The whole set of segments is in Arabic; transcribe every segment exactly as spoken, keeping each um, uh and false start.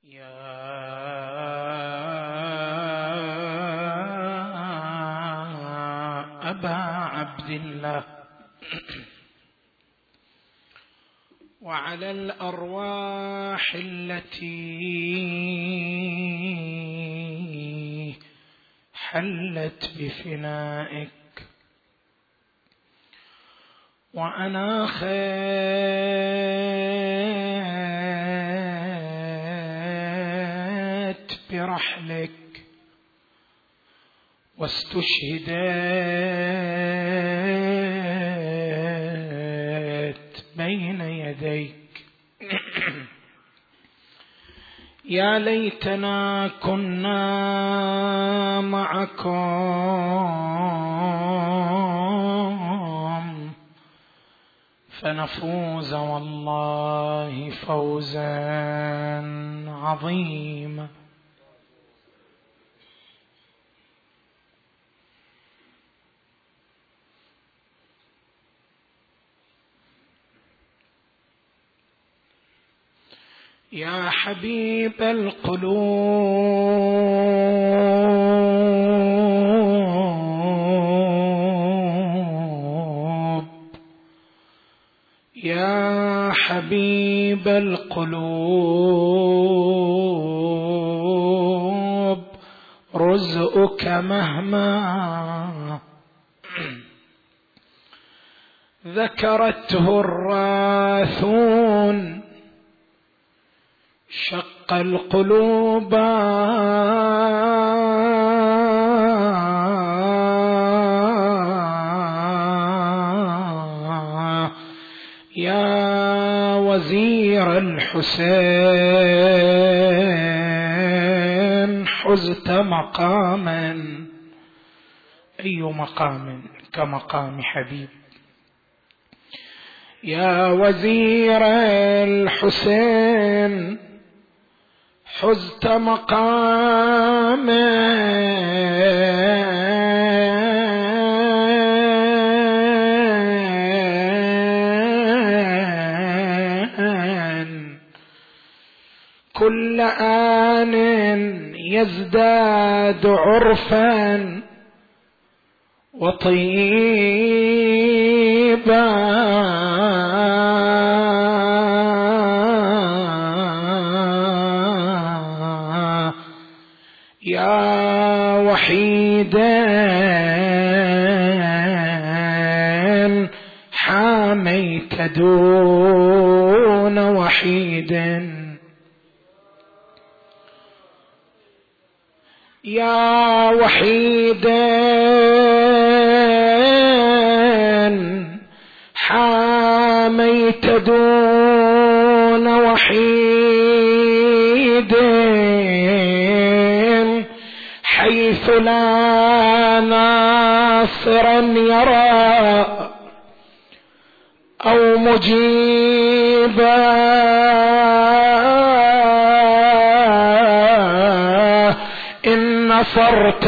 يا أبا عبد الله وعلى الأرواح التي حلت بفنائك وأنا خيت برحلك واستشهدت بين يديك. يا ليتنا كنا معكم فنفوز والله فوزا عظيما. يا حبيب القلوب يا حبيب القلوب رزقك مهما ذكرته الراثون شق القلوب يا وزير الحسين حزت مقاما أي مقام كمقام حبيب. يا وزير الحسين حزت مقاما كل آن يزداد عرفا وطيبا يا وحيدا حاميت دون وحيد يا وحيدا حاميت دون وحيد حيث لا ناصرا يرى أو مجيبا إن نصرت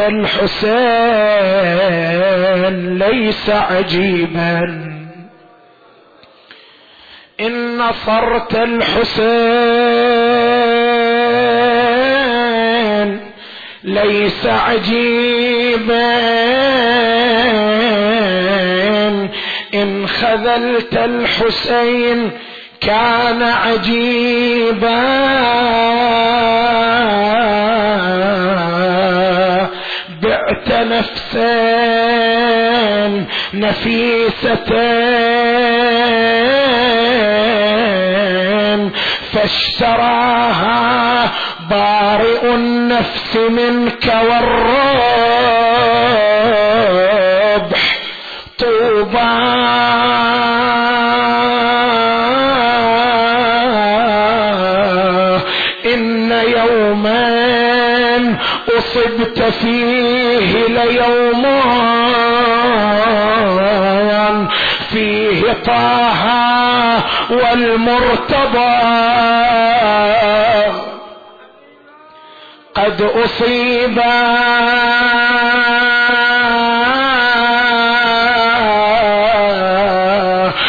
الحسين ليس عجيبا إن نصرت الحسين ليس عجيبا إن خذلت الحسين كان عجيبا بعت نفسا نفيسة فاشتراها بارئ النفس منك والربح طوبى إن يوما أصبت فيه ليوم فيه طه والمرتضى قد أصيبا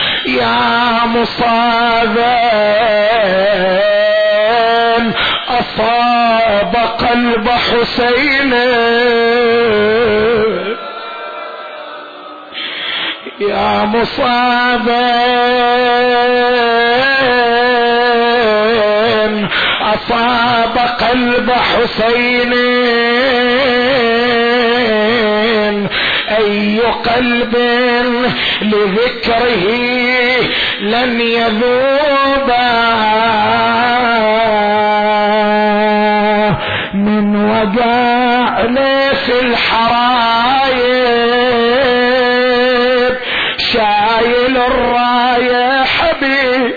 يا مصابا أصاب قلب حسين يا مصابا أصاب قلب حسين أي قلب لذكره لن يذوب من وقع ليس الحرايب شايل الراية حبيب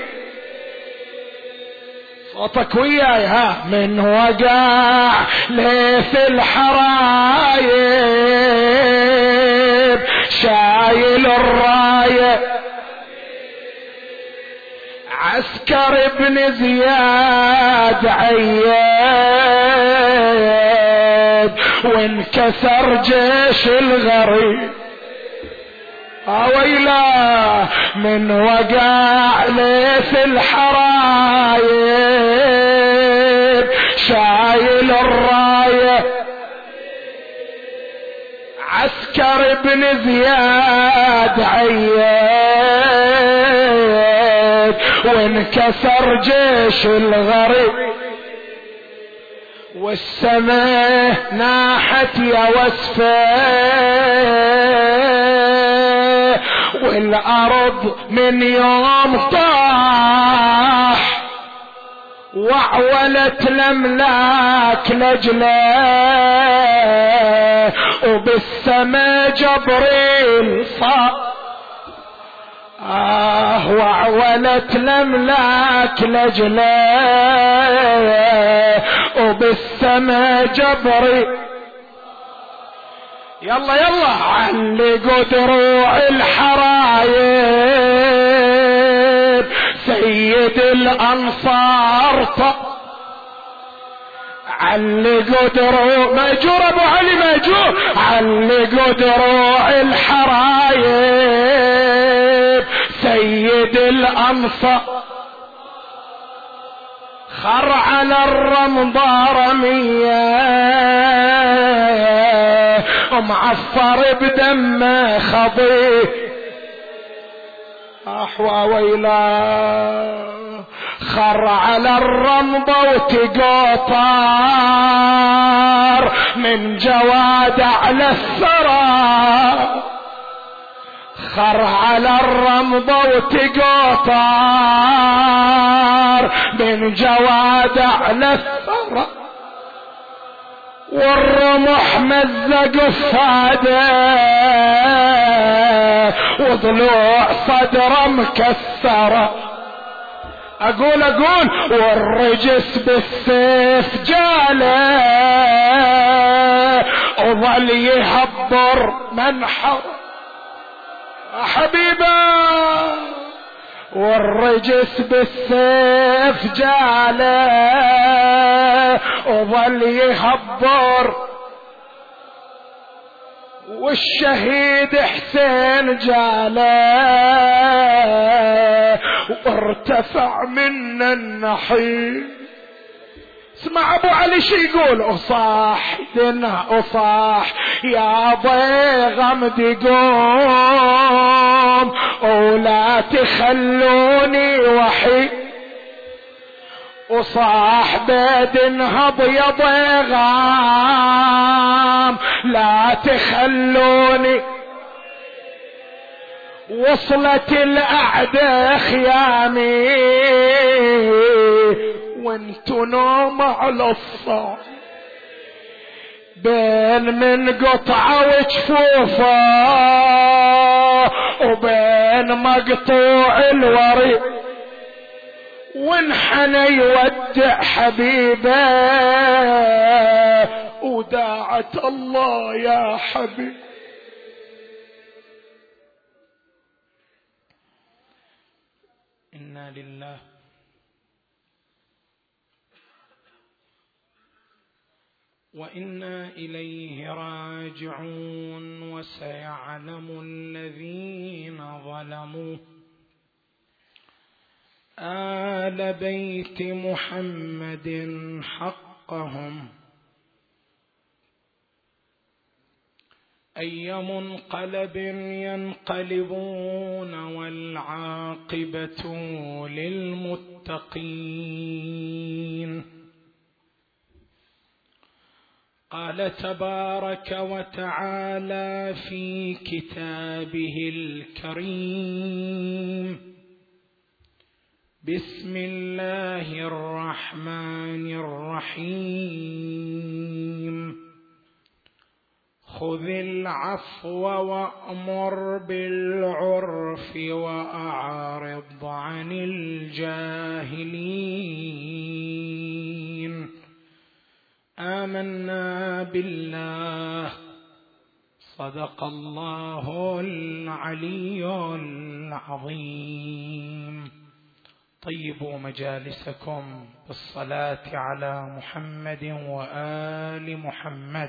صوتك وياي ها من وقع ليث الحرايب شايل الراية عسكر ابن زياد عياد وانكسر جيش الغريب اويلا من وقع ليث الحرايب شايل الراية عسكر ابن زياد عياد وانكسر جيش الغريب والسماء ناحت يا وسفه والأرض من يوم طاح وعولت الأملاك لجله وبالسما جبريل صار آه وعولت الأملاك لجله وبالسما جبريل يلا يلا علقوا دروع الحرايب سيد الأنصار طب علقوا دروع ماجور ابو علي ماجور علقوا دروع الحرايب سيد الأنصار خر على الرمضة رمية ومعصر بدمه خضيه احوى ويلا خر على الرمضة وتقاطر من جواد على الثرى خر على الرمضة وتقاطر من جواد على الثرى والرمح مزق الصادة وضلوع صدره مكسرة اقول اقول والرجس بالسيف جاله وظل يهبر منحر حبيبه والرجس بالسيف جاله وظل يهبر والشهيد حسين جاله وارتفع من النحيب اسمع ابو علي شي يقول اصاح دنا اصاح يا ضيغم دقوم ولا تخلوني وحيد وصاح بيد انهض يا ضيغام لا تخلوني وصلت الاعداء خيامي وانتو نوم على الصعب بين من قطعة وجفوفة وبين مقطوع الوريد وانحنى يودع حبيبه وداعت الله يا حبيب إنا لله وإنا إليه راجعون وسيعلم الذين ظلموا آل بيت محمد حقهم أي منقلب ينقلبون والعاقبة للمتقين. قال تبارك وتعالى في كتابه الكريم: بسم الله الرحمن الرحيم. خذ العفو وأمر بالعرف وأعرض عن الجاهلين. آمنا بالله صدق الله العلي العظيم. طيبوا مجالسكم بالصلاة على محمد وآل محمد.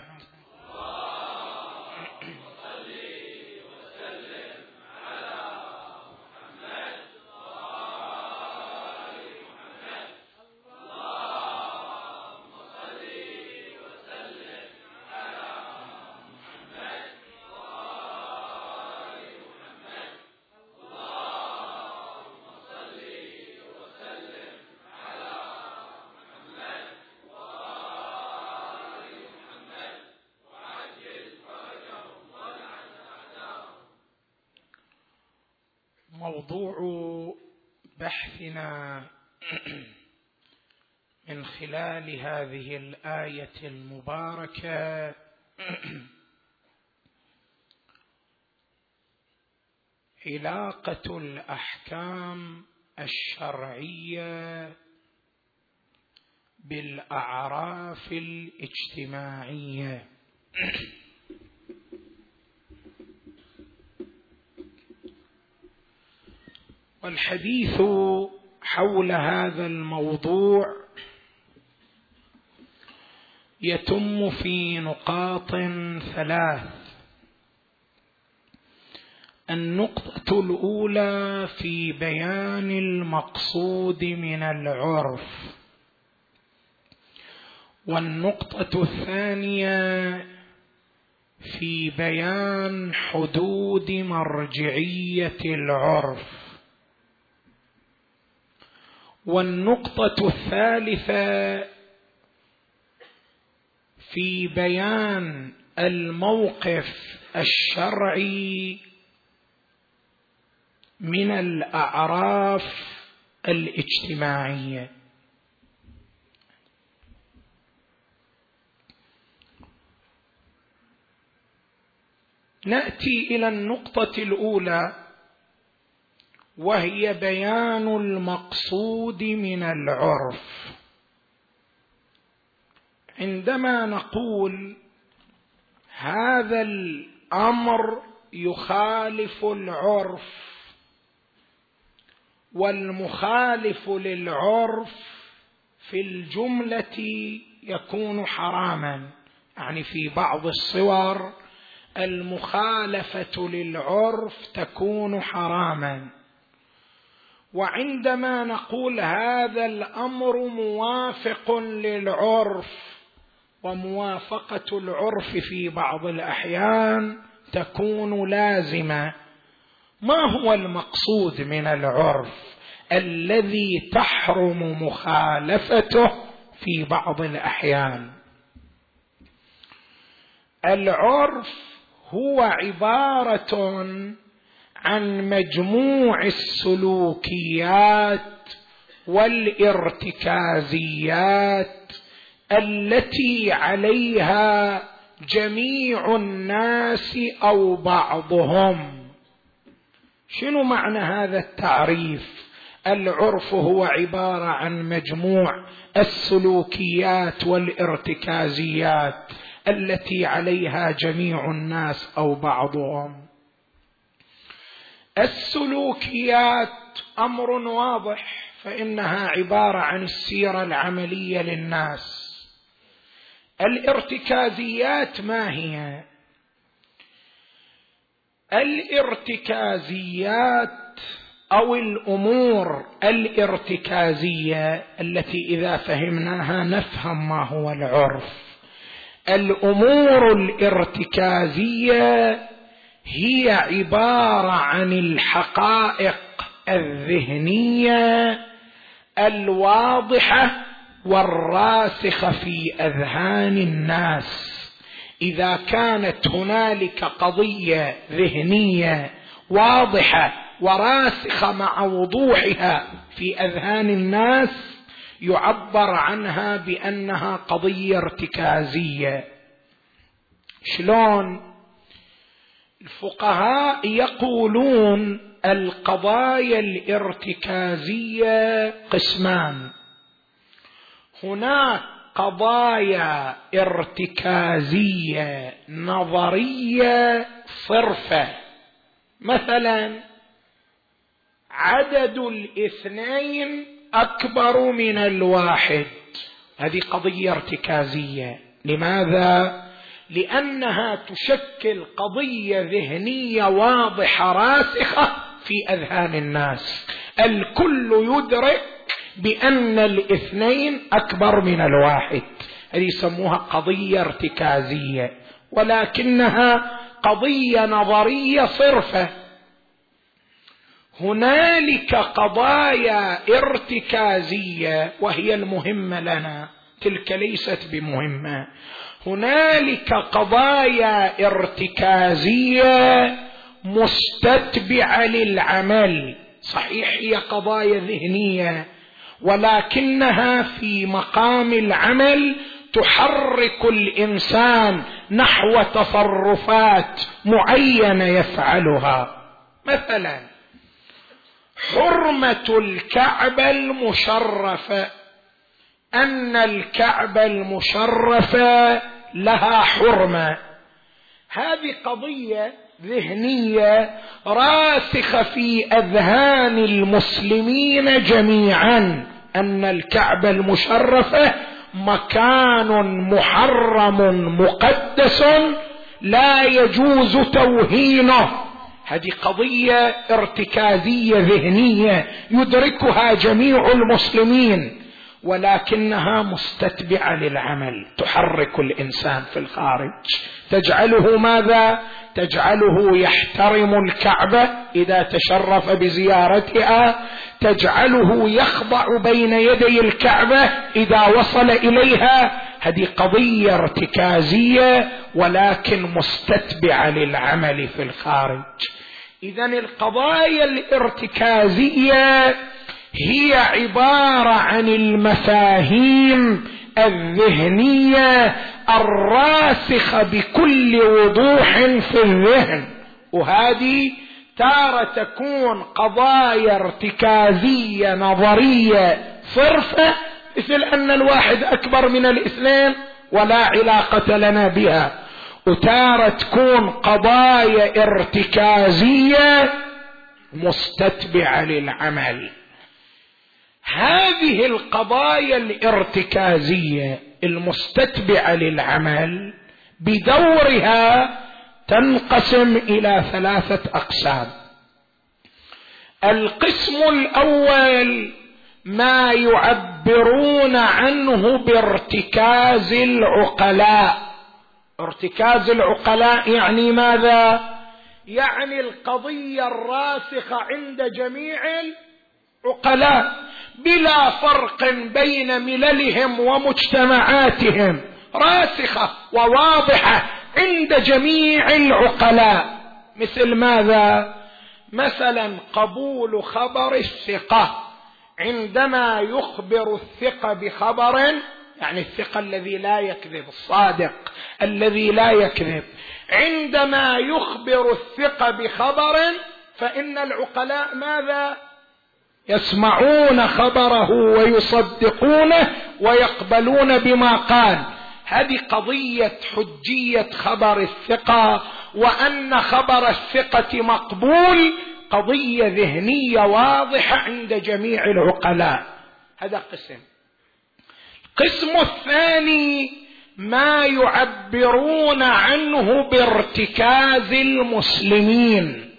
موضوع بحثنا من خلال هذه الآية المباركة علاقة الأحكام الشرعية بالأعراف الاجتماعية. والحديث حول هذا الموضوع يتم في نقاط ثلاث. النقطة الأولى في بيان المقصود من العرف، والنقطة الثانية في بيان حدود مرجعية العرف، والنقطة الثالثة في بيان الموقف الشرعي من الأعراف الاجتماعية. نأتي إلى النقطة الأولى، وهي بيان المقصود من العرف. عندما نقول هذا الأمر يخالف العرف، والمخالف للعرف في الجملة يكون حراما، يعني في بعض الصور المخالفة للعرف تكون حراما. وعندما نقول هذا الأمر موافق للعرف، وموافقة العرف في بعض الأحيان تكون لازمة. ما هو المقصود من العرف الذي تحرم مخالفته في بعض الأحيان؟ العرف هو عبارة عن مجموع السلوكيات والارتكازيات التي عليها جميع الناس أو بعضهم. شنو معنى هذا التعريف؟ العرف هو عبارة عن مجموع السلوكيات والارتكازيات التي عليها جميع الناس أو بعضهم. السلوكيات أمر واضح، فإنها عبارة عن السيرة العملية للناس. الارتكازيات ما هي؟ الارتكازيات أو الأمور الارتكازية التي إذا فهمناها نفهم ما هو العرف. الأمور الارتكازية هي عبارة عن الحقائق الذهنية الواضحة والراسخة في أذهان الناس. إذا كانت هنالك قضية ذهنية واضحة وراسخة مع وضوحها في أذهان الناس يعبر عنها بأنها قضية ارتكازية. شلون؟ الفقهاء يقولون القضايا الارتكازية قسمان. هناك قضايا ارتكازية نظرية صرفة، مثلا عدد الاثنين أكبر من الواحد، هذه قضية ارتكازية. لماذا؟ لأنها تشكل قضية ذهنية واضحة راسخة في أذهان الناس، الكل يدرك بأن الاثنين أكبر من الواحد، هذه يسموها قضية ارتكازية، ولكنها قضية نظرية صرفة. هنالك قضايا ارتكازية وهي المهمة لنا، تلك ليست بمهمة. هنالك قضايا ارتكازية مستتبعة للعمل، صحيح هي قضايا ذهنية ولكنها في مقام العمل تحرك الإنسان نحو تصرفات معينة يفعلها. مثلا حرمة الكعبة المشرفة، أن الكعبة المشرفة لها حرمة، هذه قضية ذهنية راسخة في أذهان المسلمين جميعا، أن الكعبة المشرفة مكان محرم مقدس لا يجوز توهينه، هذه قضية ارتكازية ذهنية يدركها جميع المسلمين، ولكنها مستتبعة للعمل، تحرك الإنسان في الخارج، تجعله ماذا؟ تجعله يحترم الكعبة إذا تشرف بزيارتها، تجعله يخضع بين يدي الكعبة إذا وصل إليها، هذه قضية ارتكازية ولكن مستتبعة للعمل في الخارج. إذن القضايا الارتكازية هي عبارة عن المفاهيم الذهنية الراسخة بكل وضوح في الذهن، وهذه تارة تكون قضايا ارتكازية نظرية صرفة، مثل أن الواحد أكبر من الاثنين ولا علاقة لنا بها، وتارة تكون قضايا ارتكازية مستتبعة للعمل. هذه القضايا الارتكازية المستتبعة للعمل بدورها تنقسم إلى ثلاثة أقسام. القسم الأول ما يعبرون عنه بارتكاز العقلاء. ارتكاز العقلاء يعني ماذا؟ يعني القضية الراسخة عند جميع العقلاء بلا فرق بين مللهم ومجتمعاتهم، راسخة وواضحة عند جميع العقلاء. مثل ماذا؟ مثلا قبول خبر الثقة، عندما يخبر الثقة بخبر، يعني الثقة الذي لا يكذب، الصادق الذي لا يكذب، عندما يخبر الثقة بخبر فإن العقلاء ماذا؟ يسمعون خبره ويصدقونه ويقبلون بما قال. هذه قضية حجية خبر الثقة، وأن خبر الثقة مقبول، قضية ذهنية واضحة عند جميع العقلاء. هذا قسم. القسم الثاني ما يعبرون عنه بارتكاز المسلمين،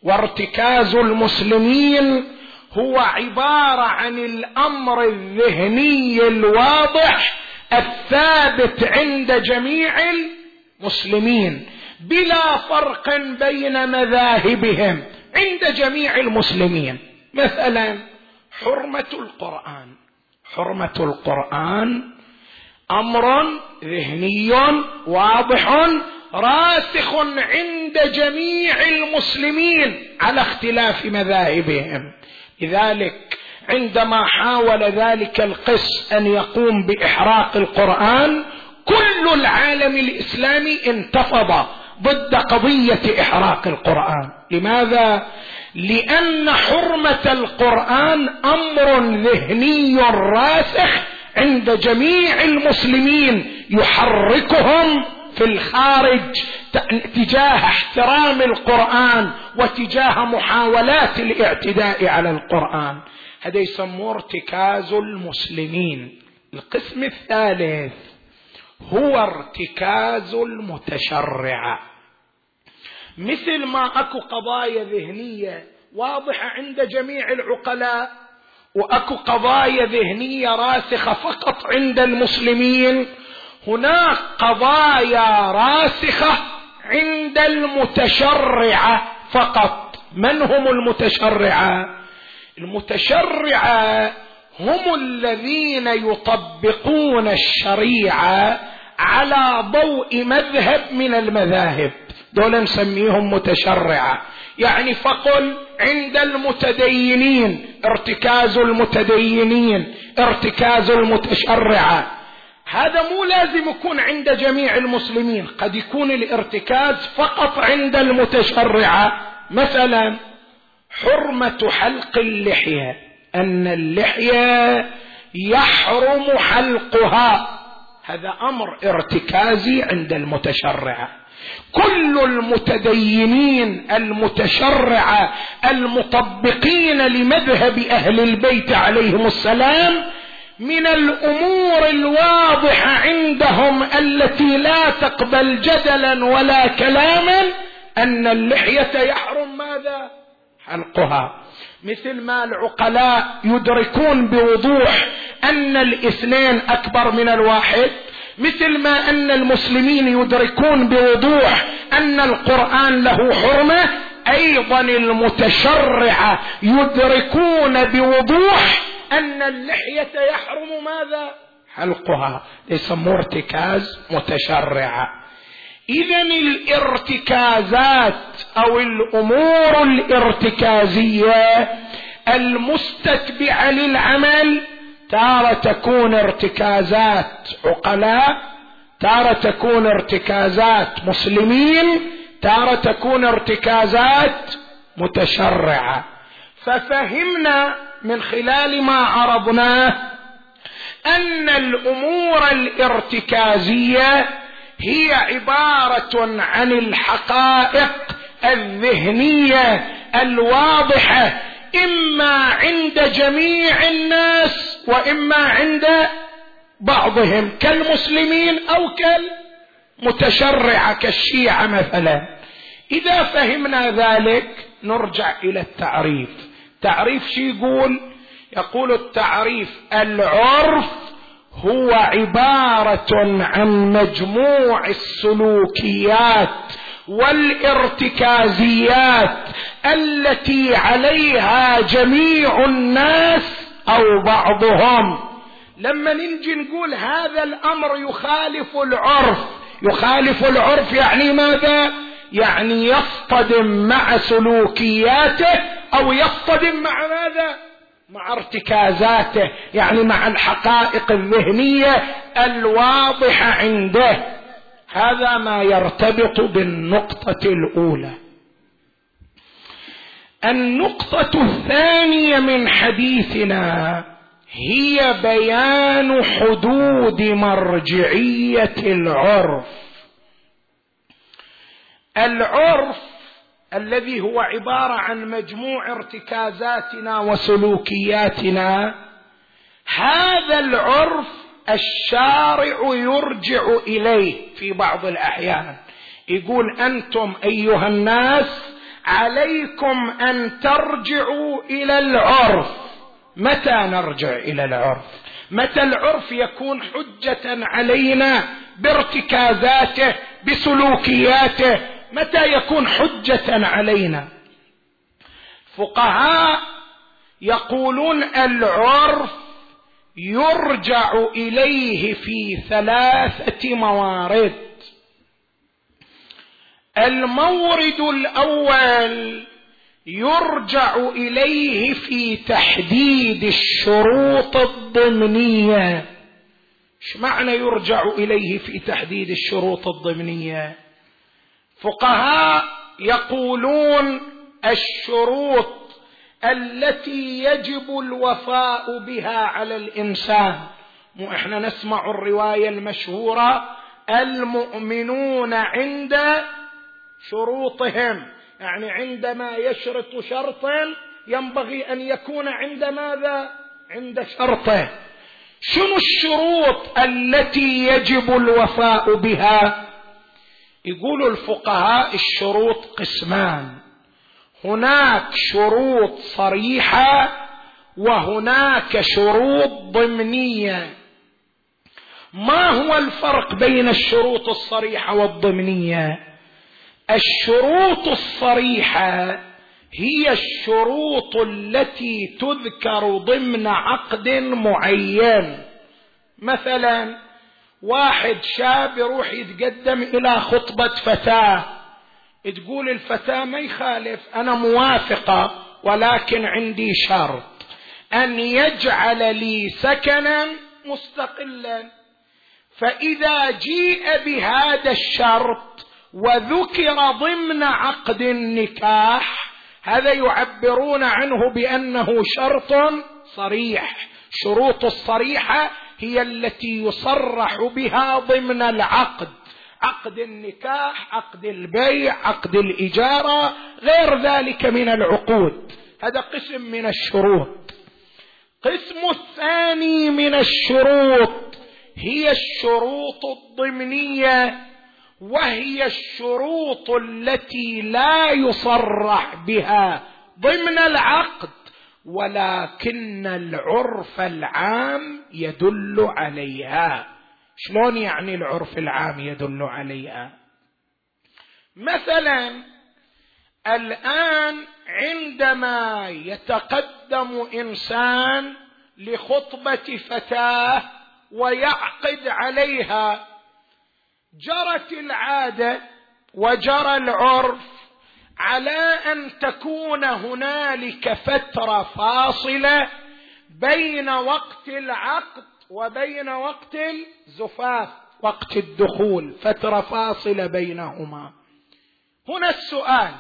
وارتكاز المسلمين هو عبارة عن الأمر الذهني الواضح الثابت عند جميع المسلمين بلا فرق بين مذاهبهم، عند جميع المسلمين. مثلا حرمة القرآن، حرمة القرآن أمر ذهني واضح راسخ عند جميع المسلمين على اختلاف مذاهبهم. لذلك عندما حاول ذلك القس أن يقوم بإحراق القرآن كل العالم الإسلامي انتفض ضد قضية إحراق القرآن. لماذا؟ لأن حرمة القرآن أمر ذهني راسخ عند جميع المسلمين يحركهم في الخارج تجاه احترام القرآن وتجاه محاولات الاعتداء على القرآن. هذا يسموه ارتكاز المسلمين. القسم الثالث هو ارتكاز المتشرعة. مثل ما اكو قضايا ذهنية واضحة عند جميع العقلاء واكو قضايا ذهنية راسخة فقط عند المسلمين، هناك قضايا راسخة عند المتشرعة فقط. من هم المتشرعة؟ المتشرعة هم الذين يطبقون الشريعة على ضوء مذهب من المذاهب، دول نسميهم متشرعة. يعني فقل عند المتدينين ارتكاز المتدينين، ارتكاز المتشرعة. هذا مو لازم يكون عند جميع المسلمين، قد يكون الارتكاز فقط عند المتشرعة. مثلا حرمة حلق اللحية، أن اللحية يحرم حلقها، هذا أمر ارتكازي عند المتشرعة. كل المتدينين المتشرعة المطبقين لمذهب أهل البيت عليهم السلام من الأمور الواضحة عندهم التي لا تقبل جدلا ولا كلاما أن اللحية يحرم ماذا؟ حلقها. مثل ما العقلاء يدركون بوضوح أن الاثنين أكبر من الواحد، مثل ما أن المسلمين يدركون بوضوح أن القرآن له حرمة، أيضا المتشرعة يدركون بوضوح أن اللحية يحرم ماذا؟ حلقها. يسموه ارتكاز متشرعة. إذن الارتكازات أو الأمور الارتكازية المستتبعة للعمل تارة تكون ارتكازات عقلاء، تارة تكون ارتكازات مسلمين، تارة تكون ارتكازات متشرعة. ففهمنا من خلال ما عرضناه أن الأمور الارتكازية هي عبارة عن الحقائق الذهنية الواضحة إما عند جميع الناس وإما عند بعضهم كالمسلمين أو كالمتشرعة كالشيعة مثلا. إذا فهمنا ذلك نرجع إلى التعريف. تعريف شي يقول؟ يقول التعريف العرف هو عبارة عن مجموع السلوكيات والارتكازيات التي عليها جميع الناس أو بعضهم. لما ننجي نقول هذا الأمر يخالف العرف، يخالف العرف يعني ماذا؟ يعني يصطدم مع سلوكياته أو يصطدم مع ماذا؟ مع ارتكازاته، يعني مع الحقائق الذهنية الواضحة عنده. هذا ما يرتبط بالنقطة الأولى. النقطة الثانية من حديثنا هي بيان حدود مرجعية العرف. العرف الذي هو عبارة عن مجموع ارتكازاتنا وسلوكياتنا، هذا العرف الشارع يرجع إليه في بعض الأحيان. يقول أنتم أيها الناس عليكم أن ترجعوا إلى العرف. متى نرجع إلى العرف؟ متى العرف يكون حجة علينا بارتكازاته بسلوكياته؟ متى يكون حجة علينا؟ فقهاء يقولون العرف يرجع إليه في ثلاثة موارد. المورد الأول يرجع إليه في تحديد الشروط الضمنية. ايش معنى يرجع إليه في تحديد الشروط الضمنية؟ فقهاء يقولون الشروط التي يجب الوفاء بها على الإنسان. مو احنا نسمع الرواية المشهورة المؤمنون عند شروطهم، يعني عندما يشرط شرطا ينبغي أن يكون عند ماذا؟ عند شرطه. شنو الشروط التي يجب الوفاء بها؟ يقول الفقهاء الشروط قسمان، هناك شروط صريحة وهناك شروط ضمنية. ما هو الفرق بين الشروط الصريحة والضمنية؟ الشروط الصريحة هي الشروط التي تذكر ضمن عقد معين. مثلا واحد شاب يروح يتقدم إلى خطبة فتاة، تقول الفتاة ما يخالف أنا موافقة، ولكن عندي شرط أن يجعل لي سكنا مستقلا. فإذا جيء بهذا الشرط وذكر ضمن عقد النكاح، هذا يعبرون عنه بأنه شرط صريح. شروط الصريحة هي التي يصرح بها ضمن العقد، عقد النكاح، عقد البيع، عقد الإجارة، غير ذلك من العقود. هذا قسم من الشروط. قسم الثاني من الشروط هي الشروط الضمنية، وهي الشروط التي لا يصرح بها ضمن العقد ولكن العرف العام يدل عليها. شلون يعني العرف العام يدل عليها؟ مثلا الآن عندما يتقدم إنسان لخطبة فتاة ويعقد عليها، جرت العادة وجرى العرف على أن تكون هنالك فترة فاصلة بين وقت العقد وبين وقت الزفاف، وقت الدخول، فترة فاصلة بينهما. هنا السؤال: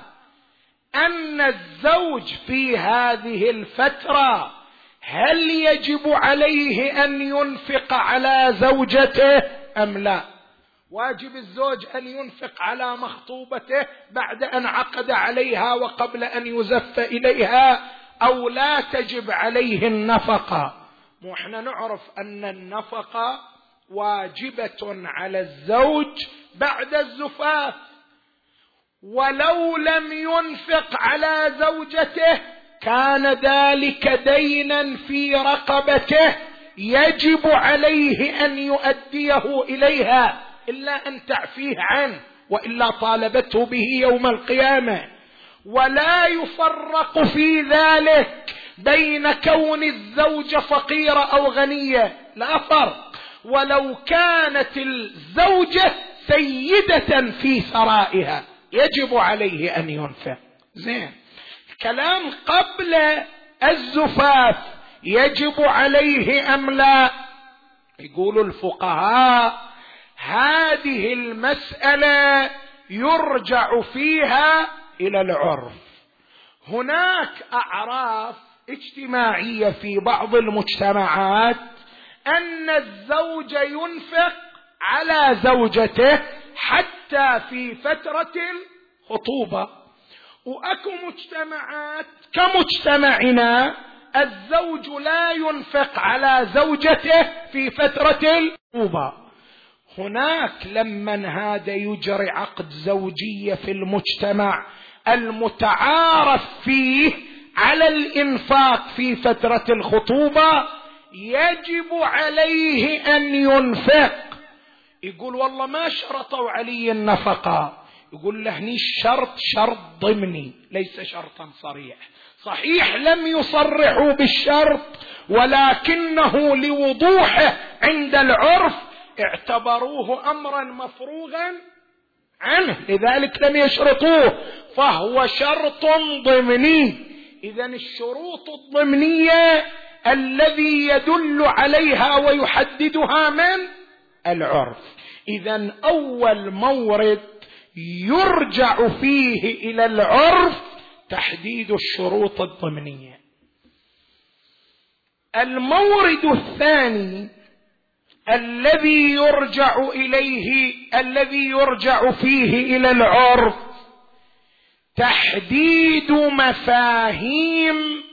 أن الزوج في هذه الفترة هل يجب عليه أن ينفق على زوجته أم لا؟ واجب الزوج أن ينفق على مخطوبته بعد أن عقد عليها وقبل أن يزف إليها، أو لا تجب عليه النفقة؟ وإحنا نعرف أن النفقة واجبة على الزوج بعد الزفاف، ولو لم ينفق على زوجته كان ذلك دينا في رقبته يجب عليه أن يؤديه إليها، إلا أن تعفيه عنه، وإلا طالبته به يوم القيامة. ولا يفرق في ذلك بين كون الزوجة فقيرة أو غنية، لا فرق، ولو كانت الزوجة سيدة في ثرائها يجب عليه أن ينفق. زين، كلام قبل الزفاف يجب عليه أم لا؟ يقول الفقهاء هذه المسألة يرجع فيها إلى العرف. هناك أعراف اجتماعية في بعض المجتمعات أن الزوج ينفق على زوجته حتى في فترة الخطوبة، وأكو مجتمعات كمجتمعنا الزوج لا ينفق على زوجته في فترة الخطوبة. هناك لمن هذا يجري عقد زوجية في المجتمع المتعارف فيه على الإنفاق في فترة الخطوبة يجب عليه أن ينفق. يقول والله ما شرطوا علي النفقة، يقول له هني الشرط شرط ضمني ليس شرطا صريح. صحيح لم يصرحوا بالشرط، ولكنه لوضوحه عند العرف اعتبروه أمرا مفروغا عنه، لذلك لم يشرطوه، فهو شرط ضمني. إذن الشروط الضمنية الذي يدل عليها ويحددها من العرف. إذن أول مورد يرجع فيه إلى العرف تحديد الشروط الضمنية. المورد الثاني الذي يرجع إليه الذي يرجع فيه إلى العرف تحديد مفاهيم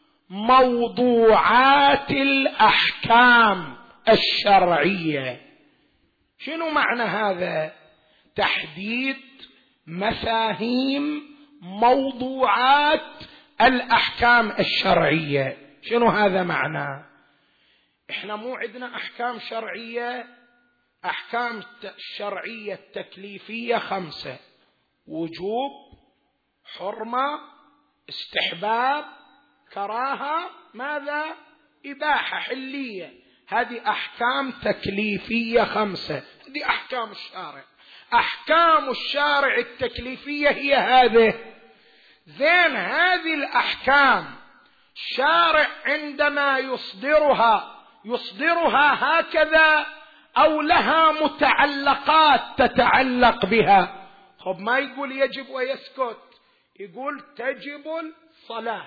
موضوعات الأحكام الشرعية. شنو معنى هذا؟ تحديد مفاهيم موضوعات الأحكام الشرعية. شنو هذا معناه؟ احنا مو عندنا أحكام شرعية، أحكام الشرعية التكليفية خمسة: وجوب، حرمة، استحباب، كراهة، ماذا؟ إباحة حلية. هذه أحكام تكليفية خمسة، هذه أحكام الشارع. أحكام الشارع التكليفية هي هذه. زين، هذه الأحكام الشارع عندما يصدرها يصدرها هكذا أو لها متعلقات تتعلق بها. خب ما يقول يجب ويسكت، يقول تجب الصلاة،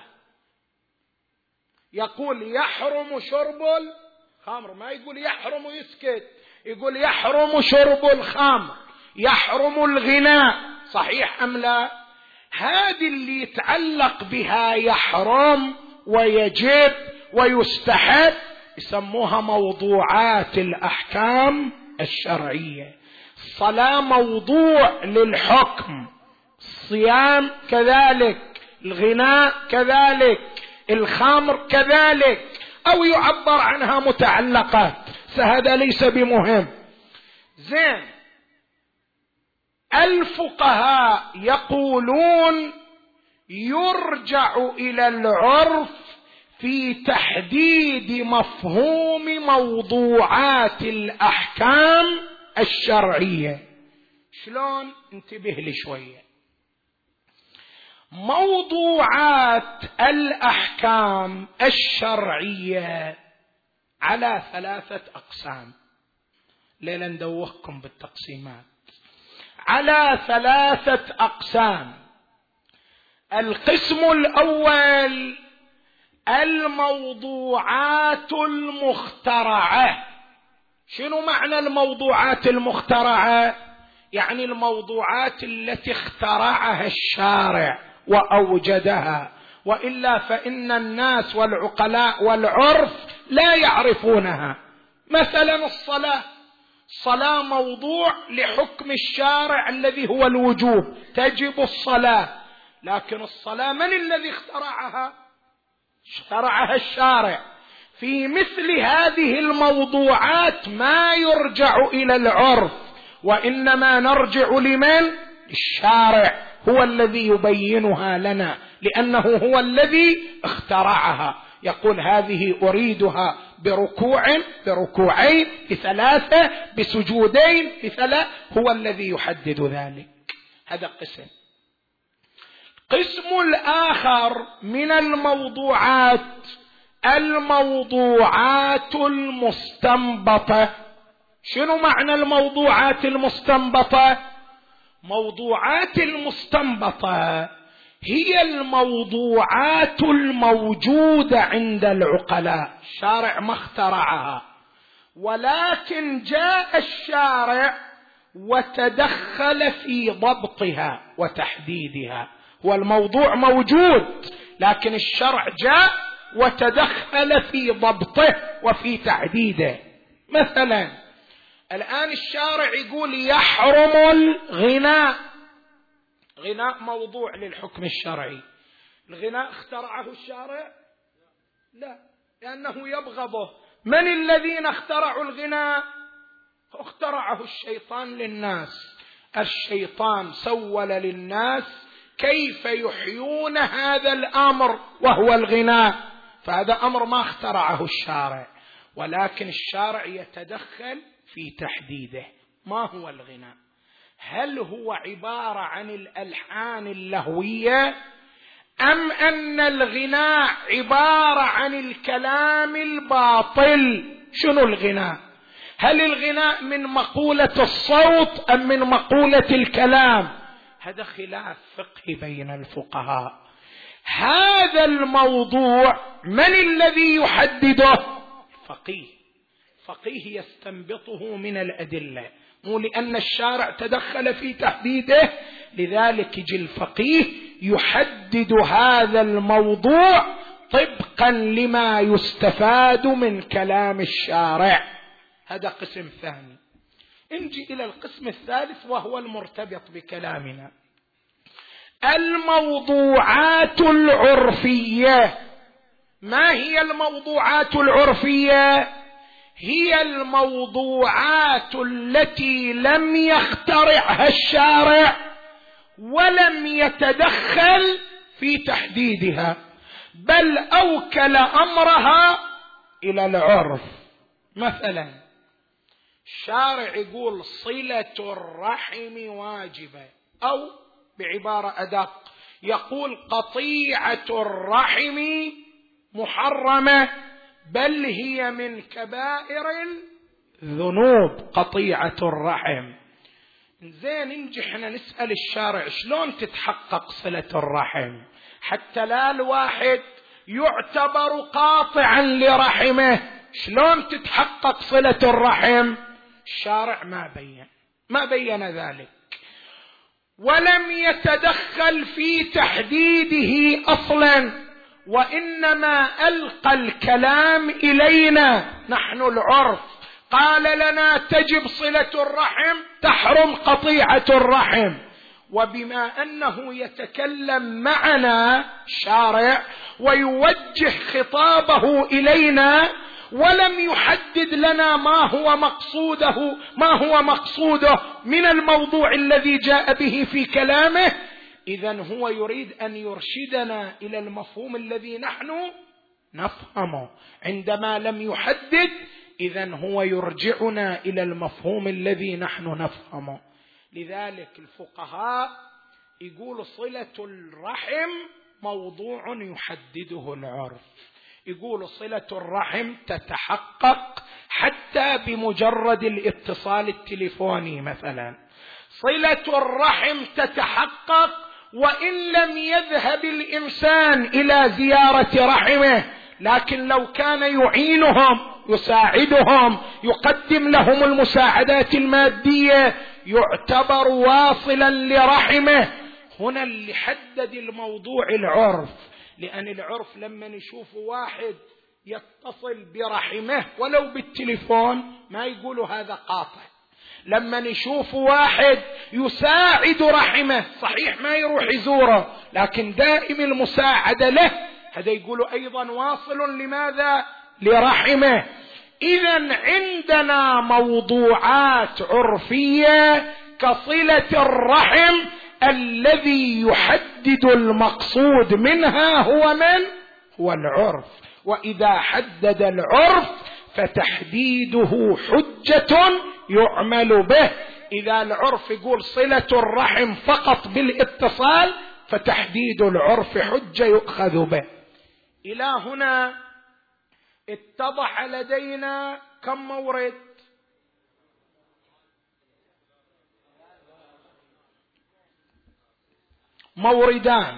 يقول يحرم شرب الخمر، ما يقول يحرم يسكت، يقول يحرم شرب الخمر، يحرم الغناء. صحيح أم لا؟ هذه اللي يتعلق بها يحرم ويجب ويستحب يسموها موضوعات الأحكام الشرعية. الصلاة موضوع للحكم، الصيام كذلك، الغناء كذلك، الخمر كذلك، أو يعبر عنها متعلقات، فهذا ليس بمهم. زين، الفقهاء يقولون يرجع إلى العرف في تحديد مفهوم موضوعات الأحكام الشرعية. شلون؟ انتبه لي شوية. موضوعات الأحكام الشرعية على ثلاثة أقسام، ليلا ندوخكم بالتقسيمات. على ثلاثة أقسام. القسم الأول الموضوعات المخترعة. شنو معنى الموضوعات المخترعة؟ يعني الموضوعات التي اخترعها الشارع وأوجدها، وإلا فإن الناس والعقلاء والعرف لا يعرفونها. مثلا الصلاة، الصلاة موضوع لحكم الشارع الذي هو الوجوب، تجب الصلاة، لكن الصلاة من الذي اخترعها؟ اخترعها الشارع. في مثل هذه الموضوعات ما يرجع إلى العرف، وإنما نرجع لمن؟ الشارع، هو الذي يبينها لنا، لأنه هو الذي اخترعها. يقول هذه أريدها بركوع بركوعين بثلاثة، بسجودين بثلاث، هو الذي يحدد ذلك. هذا قسم. قسم الآخر من الموضوعات الموضوعات المستنبطة. شنو معنى الموضوعات المستنبطة؟ موضوعات المستنبطة هي الموضوعات الموجودة عند العقلاء، الشارع ما اخترعها، ولكن جاء الشارع وتدخل في ضبطها وتحديدها. والموضوع موجود، لكن الشرع جاء وتدخل في ضبطه وفي تحديده. مثلا الآن الشارع يقول يحرم الغناء. غناء موضوع للحكم الشرعي. الغناء اخترعه الشارع؟ لا، لأنه يبغضه. من الذين اخترعوا الغناء؟ اخترعه الشيطان للناس. الشيطان سول للناس كيف يحيون هذا الأمر وهو الغناء، فهذا أمر ما اخترعه الشارع، ولكن الشارع يتدخل في تحديده. ما هو الغناء؟ هل هو عبارة عن الألحان اللهوية، أم أن الغناء عبارة عن الكلام الباطل؟ شنو الغناء؟ هل الغناء من مقولة الصوت أم من مقولة الكلام؟ هذا خلاف فقهي بين الفقهاء. هذا الموضوع من الذي يحدده؟ فقيه. فقيه يستنبطه من الأدلة، مو لأن الشارع تدخل في تحديده. لذلك يجي الفقيه يحدد هذا الموضوع طبقا لما يستفاد من كلام الشارع. هذا قسم ثاني. نجي إلى القسم الثالث وهو المرتبط بكلامنا، الموضوعات العرفية. ما هي الموضوعات العرفية؟ هي الموضوعات التي لم يخترعها الشارع ولم يتدخل في تحديدها، بل أوكل أمرها إلى العرف. مثلا الشارع يقول صلة الرحم واجبة، أو بعبارة أدق يقول قطيعة الرحم محرمة، بل هي من كبائر الذنوب قطيعة الرحم. زين، نجي احنا نسأل الشارع شلون تتحقق صلة الرحم حتى لا الواحد يعتبر قاطعا لرحمه؟ شلون تتحقق صلة الرحم؟ الشارع ما بين ما بين ذلك، ولم يتدخل في تحديده أصلا، وإنما ألقى الكلام إلينا نحن العرف. قال لنا تجب صلة الرحم، تحرم قطيعة الرحم. وبما أنه يتكلم معنا شارع ويوجه خطابه إلينا ولم يحدد لنا ما هو مقصوده ما هو مقصوده من الموضوع الذي جاء به في كلامه، إذن هو يريد أن يرشدنا إلى المفهوم الذي نحن نفهمه. عندما لم يحدد، إذن هو يرجعنا إلى المفهوم الذي نحن نفهمه. لذلك الفقهاء يقول صلة الرحم موضوع يحدده العرف. يقول صلة الرحم تتحقق حتى بمجرد الاتصال التليفوني. مثلا صلة الرحم تتحقق وإن لم يذهب الإنسان إلى زيارة رحمه، لكن لو كان يعينهم يساعدهم يقدم لهم المساعدات المادية يعتبر واصلا لرحمه. هنا اللي حدد الموضوع العرف، لأن العرف لما نشوف واحد يتصل برحمه ولو بالتليفون ما يقولوا هذا قاطع. لما نشوف واحد يساعد رحمه، صحيح ما يروح يزوره لكن دائم المساعدة له، هذا يقولوا أيضا واصل لماذا؟ لرحمه. إذن عندنا موضوعات عرفية كصلة الرحم الذي يحدد المقصود منها هو من؟ هو العرف. وإذا حدد العرف فتحديده حجة يعمل به. إذا العرف يقول صلة الرحم فقط بالاتصال فتحديد العرف حجة يؤخذ به. إلى هنا اتضح لدينا كم مورد؟ موردان.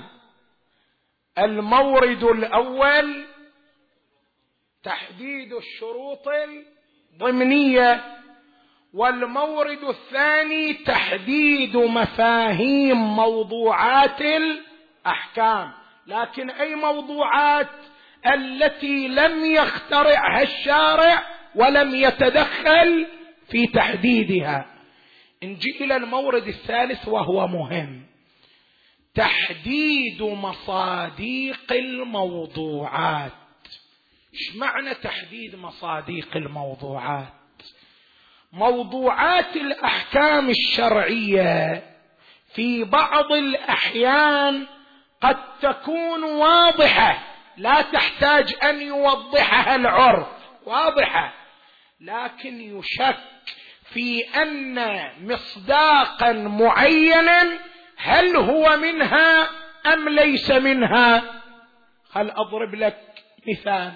المورد الأول تحديد الشروط الضمنية، والمورد الثاني تحديد مفاهيم موضوعات الأحكام. لكن أي موضوعات؟ التي لم يخترعها الشارع ولم يتدخل في تحديدها. نجي إلى المورد الثالث وهو مهم. تحديد مصاديق الموضوعات. ايش معنى تحديد مصاديق الموضوعات؟ موضوعات الأحكام الشرعية في بعض الأحيان قد تكون واضحة لا تحتاج أن يوضحها العرف، واضحة، لكن يشك في أن مصداقا معينا هل هو منها أم ليس منها. هل أضرب لك مثال؟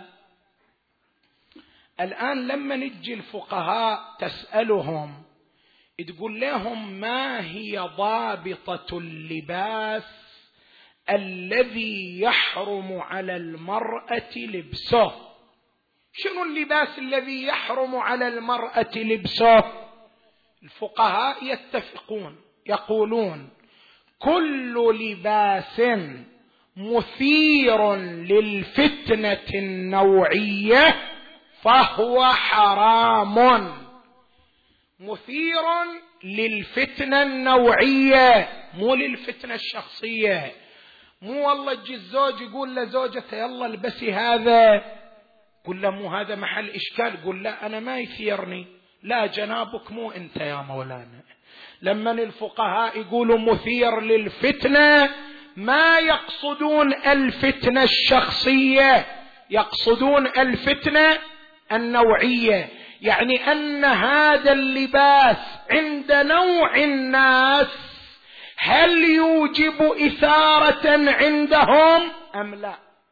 الآن لما نجي الفقهاء تسألهم تقول لهم ما هي ضابطة اللباس الذي يحرم على المرأة لبسه؟ شنو اللباس الذي يحرم على المرأة لبسه؟ الفقهاء يتفقون يقولون كل لباس مثير للفتنة النوعية فهو حرام. مثير للفتنة النوعية، مو للفتنة الشخصية. مو والله تجي الزوج يقول لزوجته يلا البسي هذا، قل له مو هذا محل إشكال، قل لا أنا ما يثيرني، لا جنابك مو أنت يا مولانا. لما الفقهاء يقولوا مثير للفتنة ما يقصدون الفتنة الشخصية، يقصدون الفتنة النوعية، يعني أن هذا اللباس عند نوع الناس هل يوجب إثارة عندهم أم لا.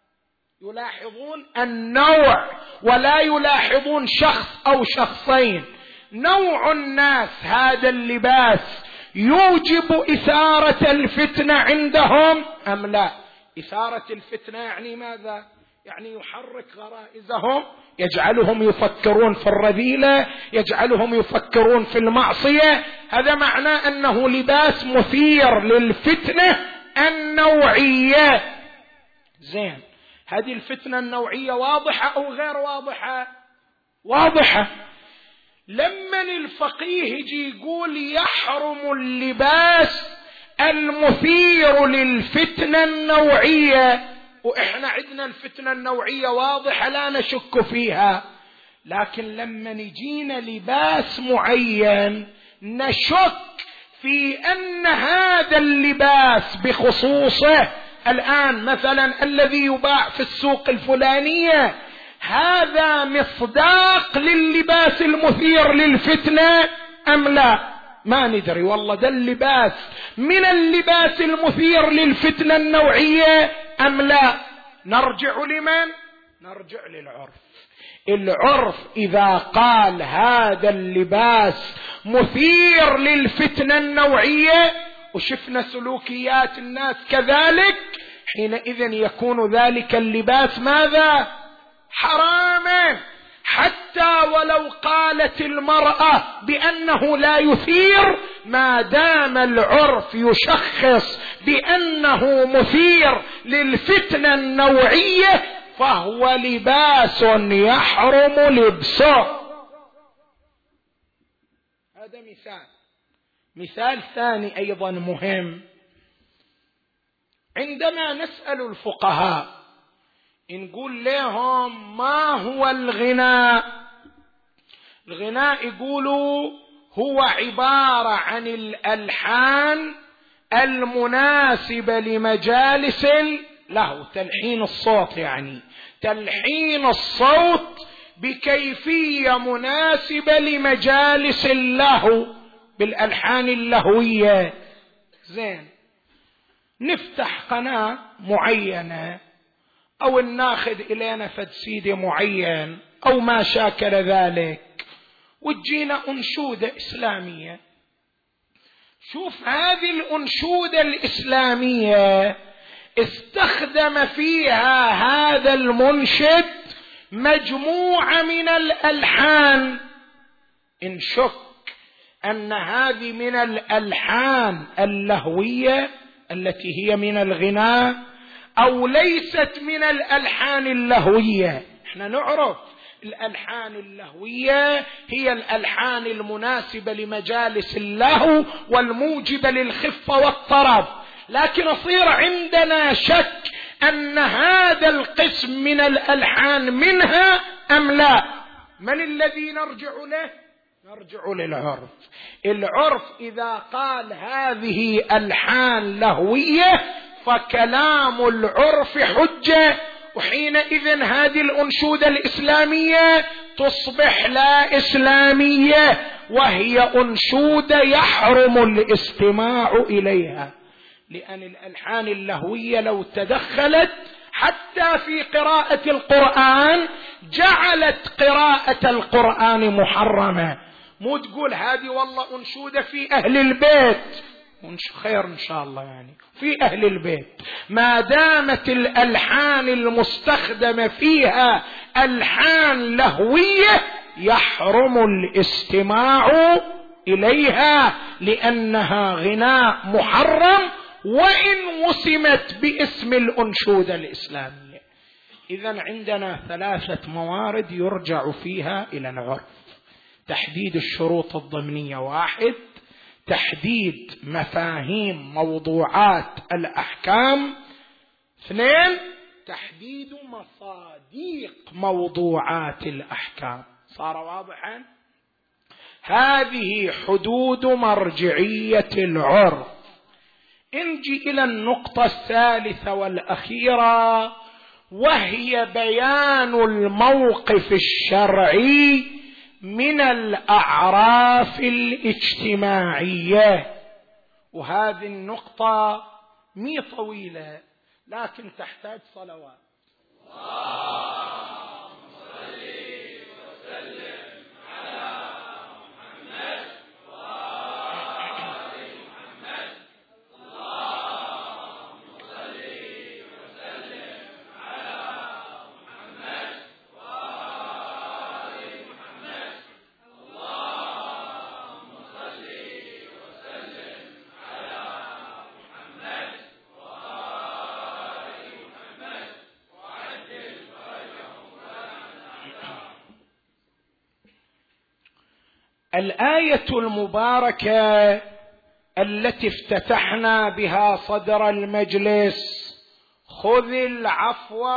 يلاحظون النوع ولا يلاحظون شخص أو شخصين. نوع الناس هذا اللباس يوجب إثارة الفتنة عندهم أم لا. إثارة الفتنة يعني ماذا؟ يعني يحرك غرائزهم، يجعلهم يفكرون في الرذيلة، يجعلهم يفكرون في المعصية. هذا معناه أنه لباس مثير للفتنة النوعية. زين، هذه الفتنة النوعية واضحة أو غير واضحة؟ واضحة. لما الفقيه يجي يقول يحرم اللباس المثير للفتنة النوعية، وإحنا عندنا الفتنة النوعية واضحة لا نشك فيها، لكن لما نجينا لباس معين نشك في أن هذا اللباس بخصوصه، الآن مثلا الذي يباع في السوق الفلانية هذا مصداق لللباس المثير للفتنة أم لا؟ ما ندري والله ده اللباس من اللباس المثير للفتنة النوعية أم لا. نرجع لمن؟ نرجع للعرف. العرف إذا قال هذا اللباس مثير للفتنة النوعية وشفنا سلوكيات الناس كذلك، حينئذ يكون ذلك اللباس ماذا؟ حراما. حتى ولو قالت المرأة بأنه لا يثير، ما دام العرف يشخص بأنه مثير للفتنة النوعية فهو لباس يحرم لبسه. هذا مثال. مثال ثاني أيضا مهم، عندما نسأل الفقهاء نقول لهم ما هو الغناء؟ الغناء يقولوا هو عبارة عن الألحان المناسبة لمجالس اللهو، تلحين الصوت، يعني تلحين الصوت بكيفية مناسبة لمجالس اللهو بالألحان اللهوية. زين، نفتح قناة معينة أو ناخذ إلينا فد سيدي معين أو ما شاكل ذلك وتجينا أنشودة إسلامية. شوف هذه الأنشودة الإسلامية استخدم فيها هذا المنشد مجموعة من الألحان، نشك أن هذه من الألحان اللهوية التي هي من الغناء أو ليست من الألحان اللهوية. احنا نعرف الألحان اللهوية هي الألحان المناسبة لمجالس اللهو والموجبة للخفة والطرب، لكن يصير عندنا شك أن هذا القسم من الألحان منها أم لا. من الذي نرجع له؟ نرجع للعرف. العرف إذا قال هذه ألحان لهوية فكلام العرف حجة، وحينئذ هذه الأنشودة الإسلامية تصبح لا إسلامية، وهي أنشودة يحرم الاستماع إليها، لأن الألحان اللهوية لو تدخلت حتى في قراءة القرآن جعلت قراءة القرآن محرمة. مو تقول هذه والله أنشودة في أهل البيت، خير إن شاء الله يعني في أهل البيت، ما دامت الألحان المستخدمة فيها ألحان لهوية يحرم الاستماع إليها، لأنها غناء محرم وإن وسمت باسم الأنشودة الإسلامية. إذن عندنا ثلاثة موارد يرجع فيها إلى العرف: تحديد الشروط الضمنية واحد، تحديد مفاهيم موضوعات الأحكام اثنين، تحديد مصاديق موضوعات الأحكام. صار واضحا؟ هذه حدود مرجعية العرف. نجي إلى النقطة الثالثة والأخيرة، وهي بيان الموقف الشرعي من الأعراف الاجتماعية. وهذه النقطة مي طويلة لكن تحتاج صلوات. الآية المباركة التي افتتحنا بها صدر المجلس: خذ العفو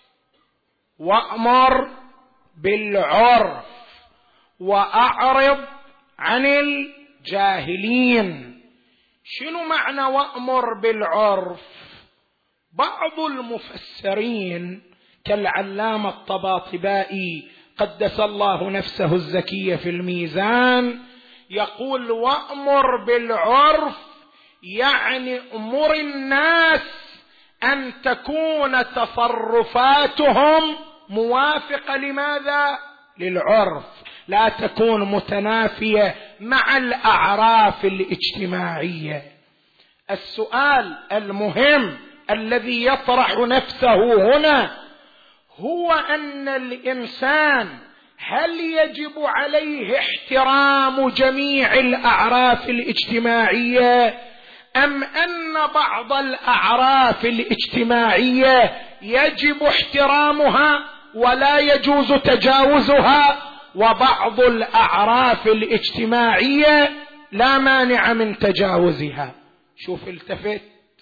وأمر بالعرف وأعرض عن الجاهلين. شنو معنى وأمر بالعرف؟ بعض المفسرين كالعلامة الطباطبائي قدس الله نفسه الزكية في الميزان يقول: وأمر بالعرف يعني أمر الناس أن تكون تصرفاتهم موافقة لماذا؟ للعرف، لا تكون متنافية مع الأعراف الاجتماعية. السؤال المهم الذي يطرح نفسه هنا هو أن الإنسان هل يجب عليه احترام جميع الأعراف الاجتماعية، أم أن بعض الأعراف الاجتماعية يجب احترامها ولا يجوز تجاوزها، وبعض الأعراف الاجتماعية لا مانع من تجاوزها؟ شوف التفت،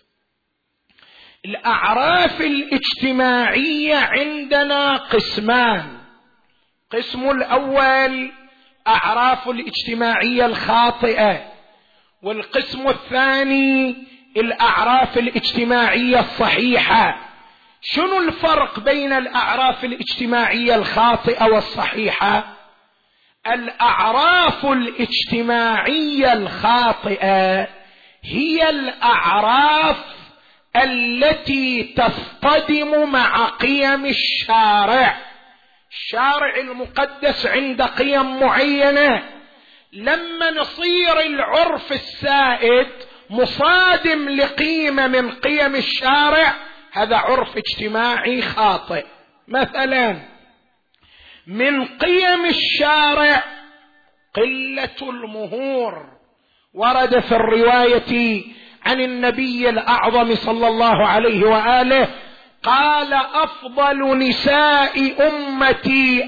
الأعراف الاجتماعية عندنا قسمان. قسم الأول أعراف الاجتماعية الخاطئة، والقسم الثاني الأعراف الاجتماعية الصحيحة. شنو الفرق بين الأعراف الاجتماعية الخاطئة والصحيحة؟ الأعراف الاجتماعية الخاطئة هي الأعراف التي تصطدم مع قيم الشارع. الشارع المقدس عند قيم معينة، لما نصير العرف السائد مصادم لقيمة من قيم الشارع، هذا عرف اجتماعي خاطئ. مثلا من قيم الشارع قلة المهور. ورد في الرواية عن النبي الأعظم صلى الله عليه وآله قال: أفضل نساء أمتي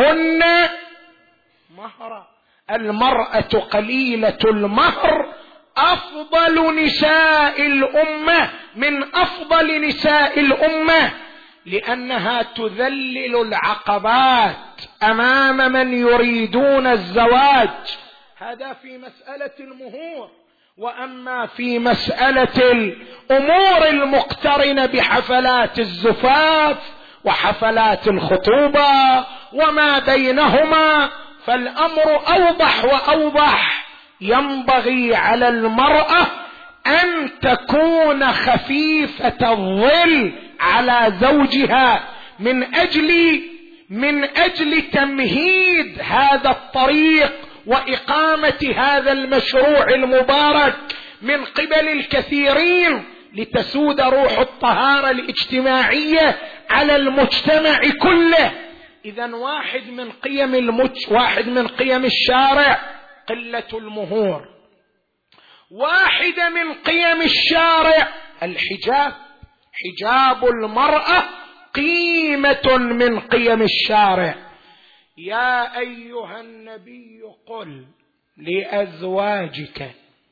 أقلهن مهرا. المرأة قليلة المهر أفضل نساء الأمة من أفضل نساء الأمة، لأنها تذلل العقبات أمام من يريدون الزواج. هذا في مسألة المهور. وأما في مسألة الأمور المقترنة بحفلات الزفاف وحفلات الخطوبة وما بينهما فالأمر أوضح وأوضح. ينبغي على المرأة أن تكون خفيفة الظل على زوجها من أجل من أجل تمهيد هذا الطريق وإقامة هذا المشروع المبارك من قبل الكثيرين، لتسود روح الطهارة الاجتماعية على المجتمع كله. إذن واحد من قيم المج... واحد من قيم الشارع قلة المهور. واحدة من قيم الشارع الحجاب. حجاب المرأة قيمة من قيم الشارع. يا أيها النبي قل لأزواجك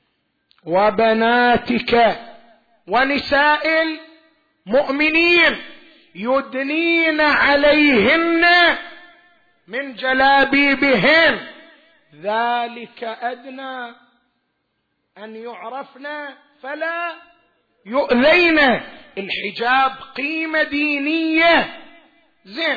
وبناتك ونساء المؤمنين يدنين عليهن من جلابيبهن ذلك أدنى أن يعرفن فلا يؤذين. الحجاب قيمة دينية. زين،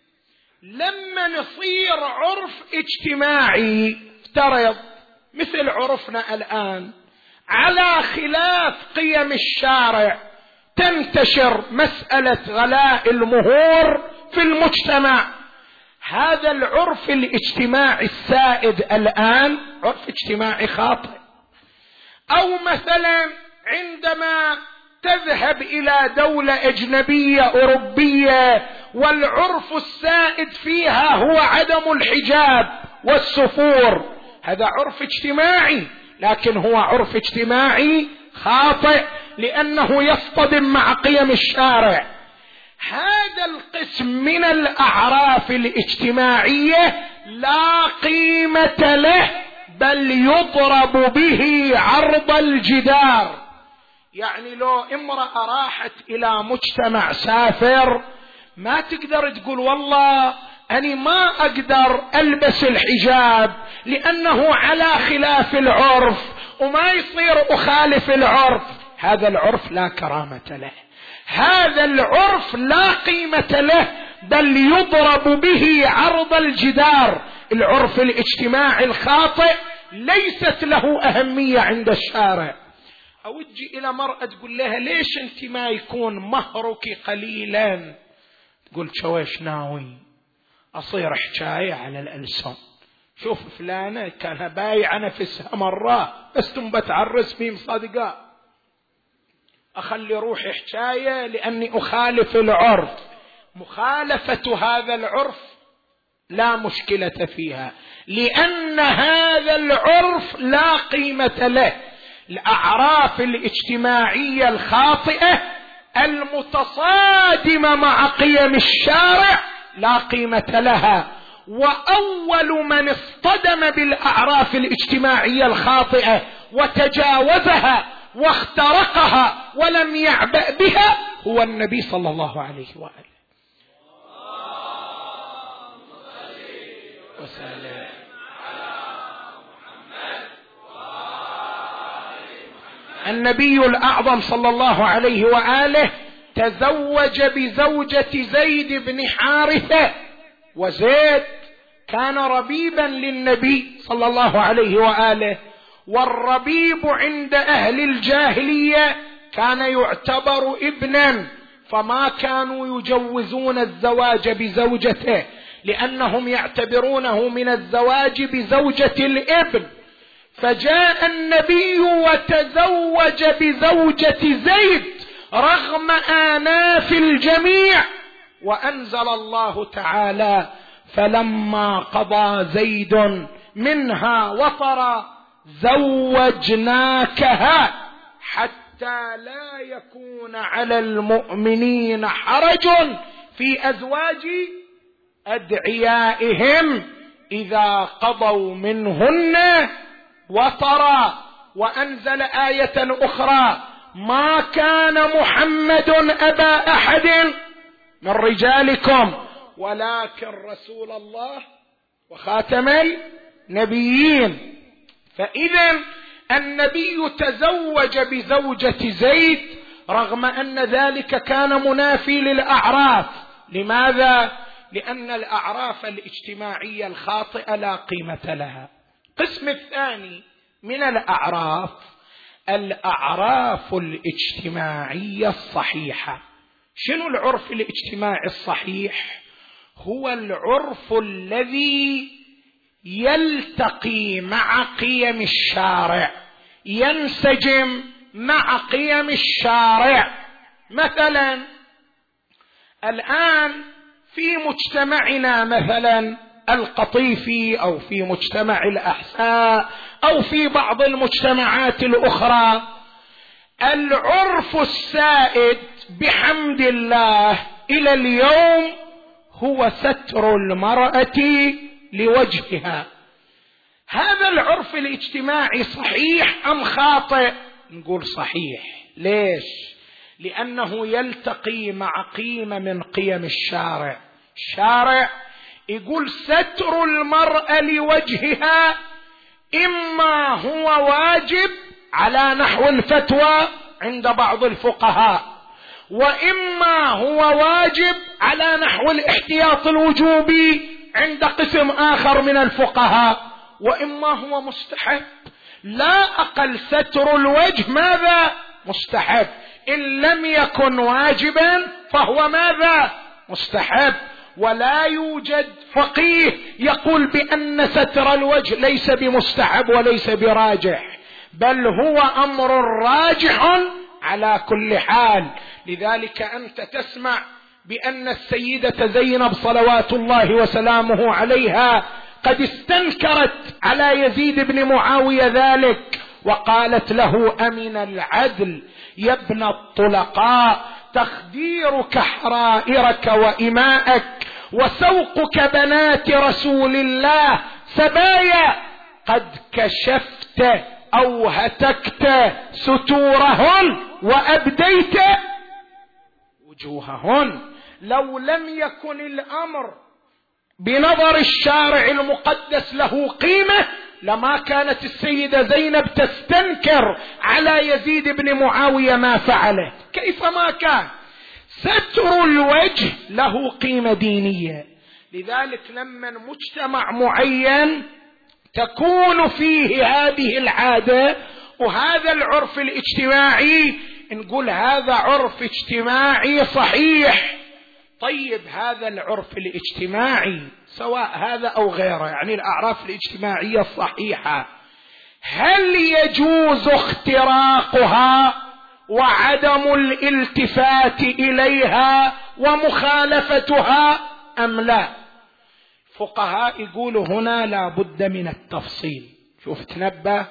لما نصير عرف اجتماعي افترض مثل عرفنا الآن على خلاف قيم الشارع، تنتشر مسألة غلاء المهور في المجتمع. هذا العرف الاجتماعي السائد الآن عرف اجتماعي خاطئ. أو مثلا عندما تذهب إلى دولة أجنبية أوروبية والعرف السائد فيها هو عدم الحجاب والسفور، هذا عرف اجتماعي، لكن هو عرف اجتماعي خاطئ لأنه يصطدم مع قيم الشارع. هذا القسم من الأعراف الاجتماعية لا قيمة له، بل يضرب به عرض الجدار. يعني لو امرأة راحت إلى مجتمع سافر ما تقدر تقول والله أنا ما أقدر ألبس الحجاب لأنه على خلاف العرف وما يصير أخالف العرف. هذا العرف لا كرامة له، هذا العرف لا قيمة له، بل يضرب به عرض الجدار. العرف الاجتماعي الخاطئ ليست له أهمية عند الشارع. أو تجي إلى مرأة تقول لها ليش أنت ما يكون مهرك قليلا، تقول شويش ناوي أصير حكاية على الألسن، شوف فلانة كانها بايعة نفسها مرة بس تنبت عرس بهم صادقاء، أخلي روحي حكاية لأني أخالف العرف. مخالفة هذا العرف لا مشكلة فيها، لأن هذا العرف لا قيمة له. الأعراف الاجتماعية الخاطئة المتصادمة مع قيم الشارع لا قيمة لها. وأول من اصطدم بالأعراف الاجتماعية الخاطئة وتجاوزها واخترقها ولم يعبأ بها هو النبي صلى الله عليه وآله وسلم. النبي الأعظم صلى الله عليه وآله تزوج بزوجة زيد بن حارثة، وزيد كان ربيبا للنبي صلى الله عليه وآله، والربيب عند أهل الجاهلية كان يعتبر ابنا، فما كانوا يجوزون الزواج بزوجته لأنهم يعتبرونه من الزواج بزوجة الابن. فجاء النبي وتزوج بزوجة زيد رغم آناف الجميع، وأنزل الله تعالى فلما قضى زيد منها وطرا زوجناكها حتى لا يكون على المؤمنين حرج في أزواج أدعيائهم إذا قضوا منهن وطرا. وأنزل آية أخرى: ما كان محمد أبا أحد من رجالكم ولكن رسول الله وخاتم النبيين. فإذا النبي تزوج بزوجة زيد رغم أن ذلك كان منافي للأعراف. لماذا؟ لأن الأعراف الاجتماعية الخاطئة لا قيمة لها. القسم الثاني من الأعراف الأعراف الاجتماعية الصحيحة. شنو العرف الاجتماعي الصحيح؟ هو العرف الذي يلتقي مع قيم الشارع، ينسجم مع قيم الشارع. مثلا الآن في مجتمعنا مثلا القطيفي أو في مجتمع الأحساء أو في بعض المجتمعات الأخرى، العرف السائد بحمد الله إلى اليوم هو ستر المرأة لوجهها. هذا العرف الاجتماعي صحيح أم خاطئ؟ نقول صحيح. ليش؟ لأنه يلتقي مع قيمة من قيم الشارع. الشارع يقول ستر المرأة لوجهها إما هو واجب على نحو الفتوى عند بعض الفقهاء، وإما هو واجب على نحو الاحتياط الوجوبي عند قسم آخر من الفقهاء، وإما هو مستحب. لا أقل ستر الوجه ماذا؟ مستحب. إن لم يكن واجبا فهو ماذا؟ مستحب. ولا يوجد فقيه يقول بأن ستر الوجه ليس بمستحب وليس براجح، بل هو أمر راجح على كل حال. لذلك أنت تسمع بأن السيدة زينب صلوات الله وسلامه عليها قد استنكرت على يزيد بن معاوية ذلك، وقالت له: أمن العدل يا ابن الطلقاء تخديرك حرائرك وإماءك وسوقك بنات رسول الله سبايا، قد كشفت أو هتكت ستورهن وأبديت وجوههن. لو لم يكن الأمر بنظر الشارع المقدس له قيمة لما كانت السيدة زينب تستنكر على يزيد بن معاوية ما فعله. كيف ما كان ستر الوجه له قيمة دينية. لذلك لما مجتمع معين تكون فيه هذه العادة وهذا العرف الاجتماعي نقول هذا عرف اجتماعي صحيح. طيب هذا العرف الاجتماعي سواء هذا أو غيره، يعني الأعراف الاجتماعية الصحيحة، هل يجوز اختراقها وعدم الالتفات إليها ومخالفتها أم لا؟ فقهاء يقولوا هنا لا بد من التفصيل. شوف تنبه،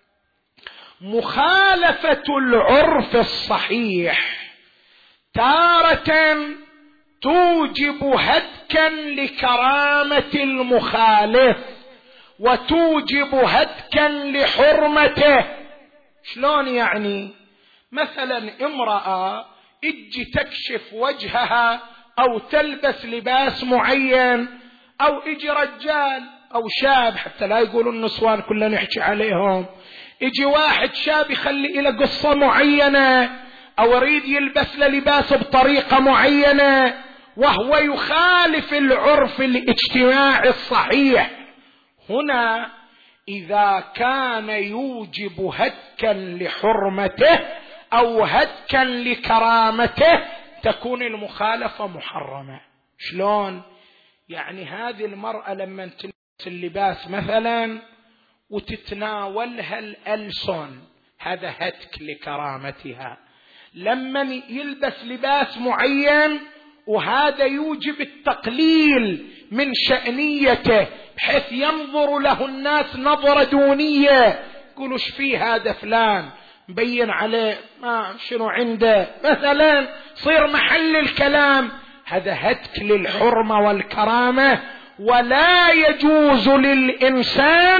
مخالفة العرف الصحيح تارة توجب هتكا لكرامة المخالف وتوجب هتكا لحرمته. شلون يعني؟ مثلا امرأة اجي تكشف وجهها او تلبس لباس معين، او اجي رجال او شاب، حتى لا يقولوا النسوان كلنا نحكي عليهم، اجي واحد شاب يخلي له قصة معينة او يريد يلبس له لباس بطريقة معينة وهو يخالف العرف الاجتماعي الصحيح، هنا إذا كان يوجب هتكا لحرمته أو هتكا لكرامته تكون المخالفة محرمة. شلون؟ يعني هذه المرأة لما تلبس اللباس مثلا وتتناولها الألسن هذا هتك لكرامتها. لما يلبس لباس معين وهذا يوجب التقليل من شأنيته بحيث ينظر له الناس نظرة دونية، يقولوا ايش فيه هذا فلان مبين عليه ما شنو عنده مثلا، صير محل الكلام، هذا هتك للحرمة والكرامة. ولا يجوز للإنسان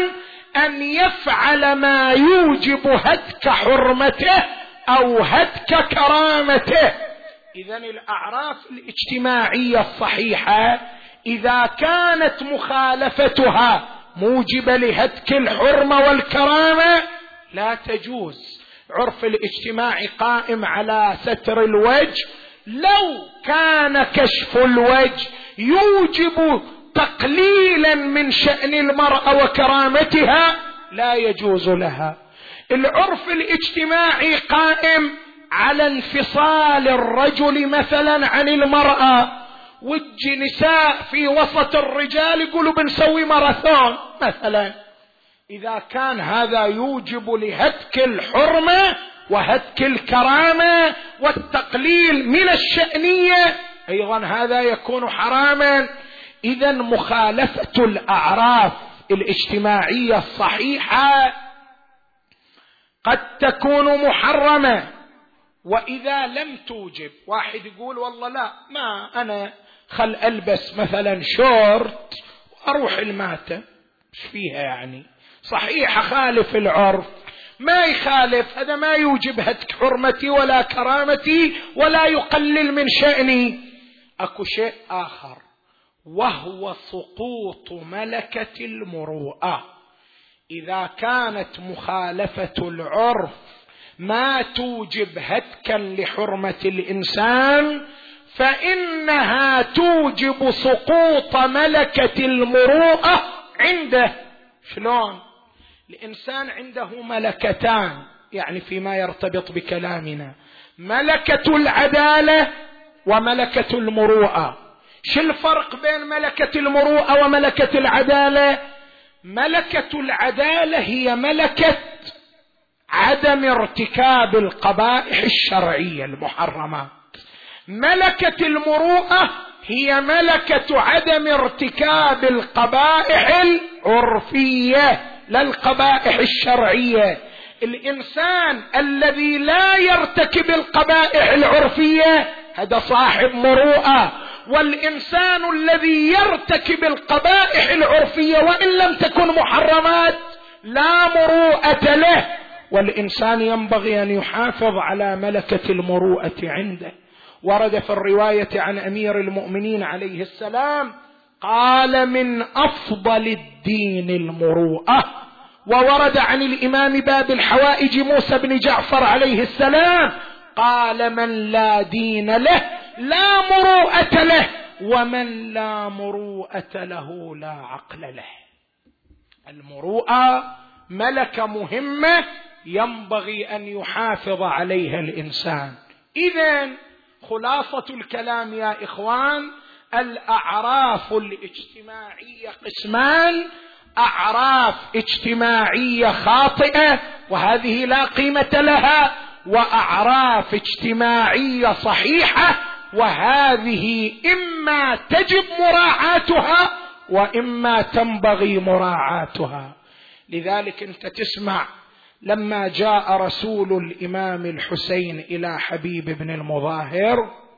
أن يفعل ما يوجب هتك حرمته أو هتك كرامته. إذن الأعراف الاجتماعية الصحيحة إذا كانت مخالفتها موجبة لهتك الحرمة والكرامة لا تجوز. عرف الاجتماعي قائم على ستر الوجه، لو كان كشف الوجه يوجب تقليلا من شأن المرأة وكرامتها لا يجوز لها. العرف الاجتماعي قائم على انفصال الرجل مثلا عن المرأة، وجه نساء في وسط الرجال يقولوا بنسوي ماراثون مثلا. إذا كان هذا يوجب لهتك الحرمة وهتك الكرامة والتقليل من الشأنية أيضا هذا يكون حراما. إذا مخالفة الأعراف الاجتماعية الصحيحة قد تكون محرمة، وإذا لم توجب. واحد يقول والله لا، ما أنا خل ألبس مثلا شورت وأروح الماتم، مش فيها يعني، صحيح خالف العرف، ما يخالف، هذا ما يوجب هتك حرمتي ولا كرامتي ولا يقلل من شأني. أكو شيء آخر وهو سقوط ملكة المروءة. إذا كانت مخالفة العرف ما توجب هتكا لحرمة الإنسان فإنها توجب سقوط ملكة المروءة عنده. شلون؟ الإنسان عنده ملكتان، يعني فيما يرتبط بكلامنا، ملكة العدالة وملكة المروءة. شو الفرق بين ملكة المروءة وملكة العدالة؟ ملكة العدالة هي ملكة عدم ارتكاب القبائح الشرعية المحرمات، ملكة المروءة هي ملكة عدم ارتكاب القبائح العرفية لا القبائح الشرعية. الإنسان الذي لا يرتكب القبائح العرفية هذا صاحب مروءة، والإنسان الذي يرتكب القبائح العرفية وإن لم تكن محرمات لا مروءة له. والإنسان ينبغي أن يحافظ على ملكة المروءة عنده. ورد في الرواية عن أمير المؤمنين عليه السلام قال من أفضل الدين المروءة. وورد عن الإمام باب الحوائج موسى بن جعفر عليه السلام قال من لا دين له لا مروءة له، ومن لا مروءة له لا عقل له. المروءة ملكة مهمة ينبغي أن يحافظ عليها الإنسان. إذن خلاصة الكلام يا إخوان، الأعراف الاجتماعية قسمان: أعراف اجتماعية خاطئة وهذه لا قيمة لها، وأعراف اجتماعية صحيحة وهذه إما تجب مراعاتها وإما تنبغي مراعاتها. لذلك أنت تسمع لما جاء رسول الإمام الحسين إلى حبيب بن المظاهر،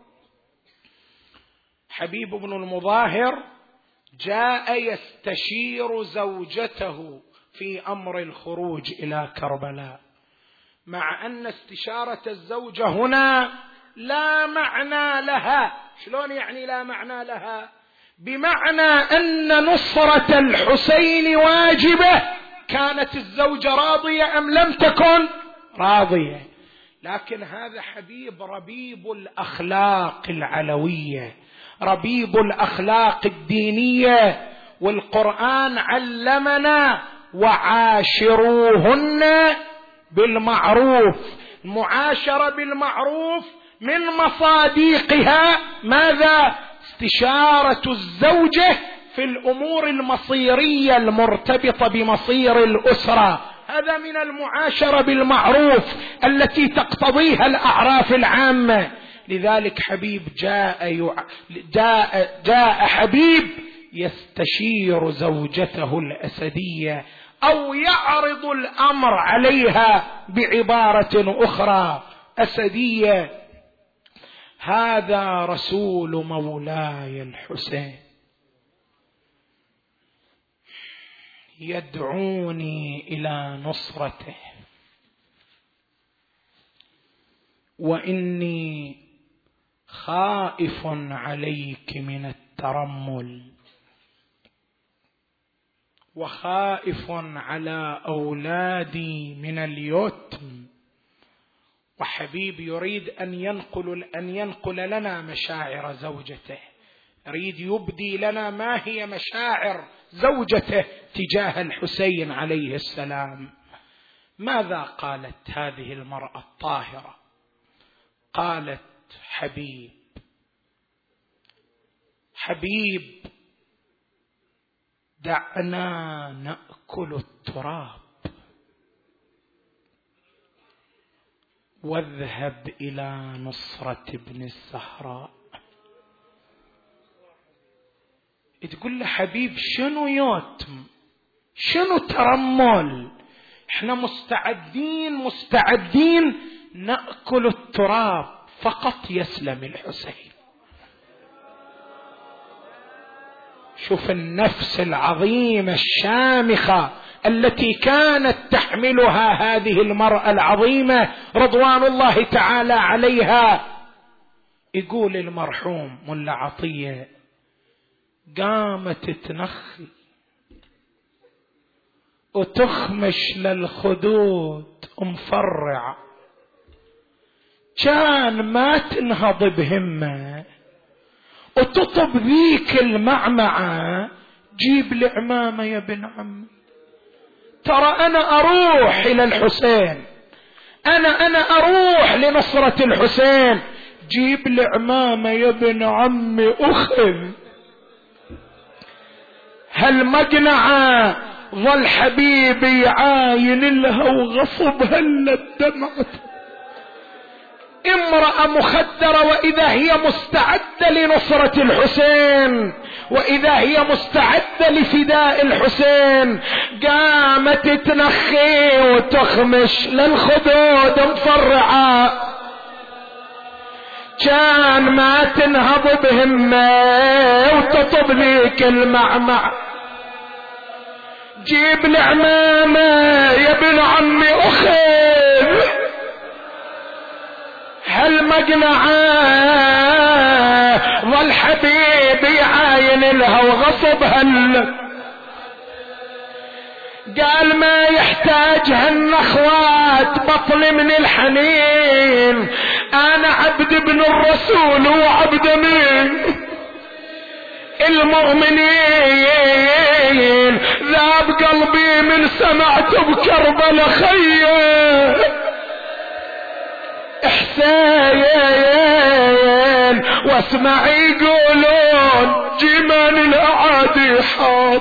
حبيب بن المظاهر جاء يستشير زوجته في أمر الخروج إلى كربلاء، مع أن استشارة الزوجة هنا لا معنى لها. شلون يعني لا معنى لها؟ بمعنى أن نصرة الحسين واجبة، كانت الزوجة راضية أم لم تكن راضية. لكن هذا حبيب ربيب الأخلاق العلوية، ربيب الأخلاق الدينية، والقرآن علمنا وعاشروهن بالمعروف. المعاشرة بالمعروف من مصاديقها ماذا؟ استشارة الزوجة في الأمور المصيرية المرتبطة بمصير الأسرة، هذا من المعاشرة بالمعروف التي تقتضيها الأعراف العامة. لذلك حبيب جاء, يع... جاء, جاء حبيب يستشير زوجته الأسدية أو يعرض الأمر عليها بعبارة أخرى أسدية: هذا رسول مولاي الحسين يدعوني إلى نصرته، وإني خائف عليك من الترمل، وخائف على أولادي من اليتم. وحبيب يريد أن ينقل, أن ينقل لنا مشاعر زوجته، يريد يبدي لنا ما هي مشاعر زوجته تجاه الحسين عليه السلام. ماذا قالت هذه المرأة الطاهرة؟ قالت: حبيب حبيب دعنا نأكل التراب واذهب إلى نصرة ابن الزهراء. تقول له: حبيب شنو يتم، شنو ترمل، احنا مستعدين مستعدين نأكل التراب فقط يسلم الحسين. شوف النفس العظيمة الشامخة التي كانت تحملها هذه المرأة العظيمة رضوان الله تعالى عليها. يقول المرحوم ملا عطية: قامت تنخي وتخمش للخدود مفرع، كان ما تنهض بهمة وتطب ذيك المعمعة: جيب لي عمامة يا ابن عمي، ترى أنا أروح إلى الحسين، أنا أنا أروح لنصرة الحسين، جيب لي عمامة يا ابن عمي أخذ. هالمقنعة ظل حبيبي يعاين لها وغصب هلا الدمعة. امرأة مخدرة وإذا هي مستعدة لنصرة الحسين، وإذا هي مستعدة لفداء الحسين، قامت تنخي وتخمش للخدود مفرعة، كان ما تنهض بهمة وتطب ذيك المعمع: جيب لي عمامة يا ابن عمي أخذ. هالمقنعة ظل حبيبي يعاين لها وغصب هل، قال: ما يحتاج هالنخوات بطل من الحنين، انا عبد ابن الرسول وعبد من المؤمنين، ذاب قلبي من سمعت بكربلاء خيه حسين، واسمع يقولون جمال الاعادي حاط،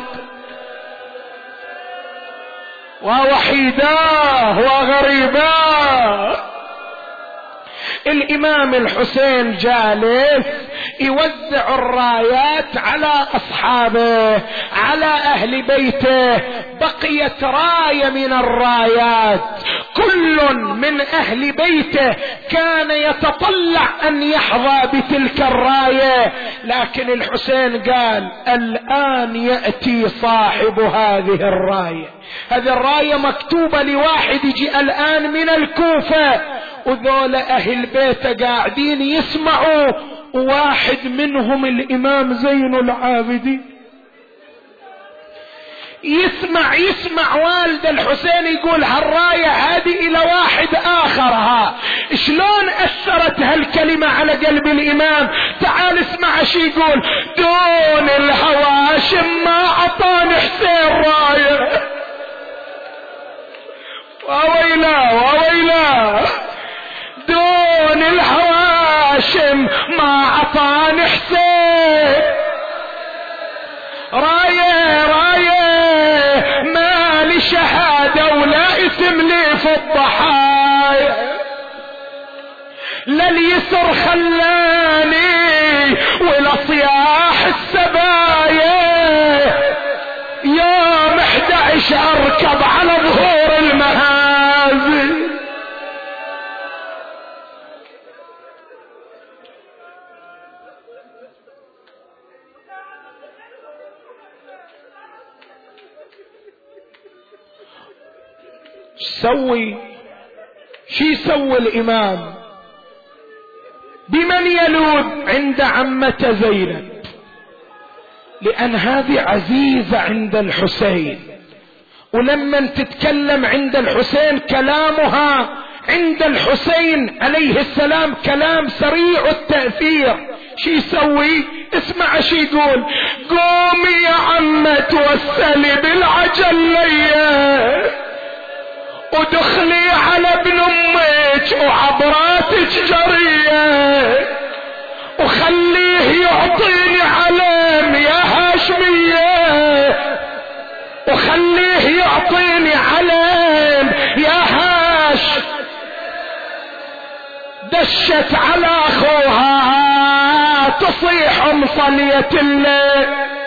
ووحيداه وغريباه. الامام الحسين جالس يوزع الرايات على اصحابه، على اهل بيته. بقيت راية من الرايات، كل من اهل بيته كان يتطلع ان يحظى بتلك الراية، لكن الحسين قال: الان يأتي صاحب هذه الراية. هذه الراية مكتوبة لواحد يجي الان من الكوفة، وذول اهل بيته قاعدين يسمعوا، وواحد منهم الامام زين العابدين يسمع يسمع والد الحسين يقول هالراية هذه الى واحد اخرها. شلون اثرت هالكلمة على قلب الامام؟ تعال اسمع شي يقول: دون الهواشم ما عطاني حسين راية. وويلا وويلا، دون الهواشم ما عطاني حسين راية راية، ما لي شهادة ولا اسم لي في الضحايا، لا اليسر خلاني ولا صياح السبايا، يوم احدى عشر اركب على ظهور المهازل. يسوي شي يسوي الإمام؟ بمن يلوذ؟ عند عمة زينب، لأن هذه عزيزة عند الحسين، ولما تتكلم عند الحسين كلامها عند الحسين عليه السلام كلام سريع التأثير. شي يسوي؟ اسمع شي يقول: قومي يا عمة توسلي بالعجل ليا، ودخلي على ابن امك وعبراتك جريه، وخليه يعطيني علم يا هاشميه، وخليه يعطيني علم يا هاش. دشت على اخوها تصيح مصلية الليل،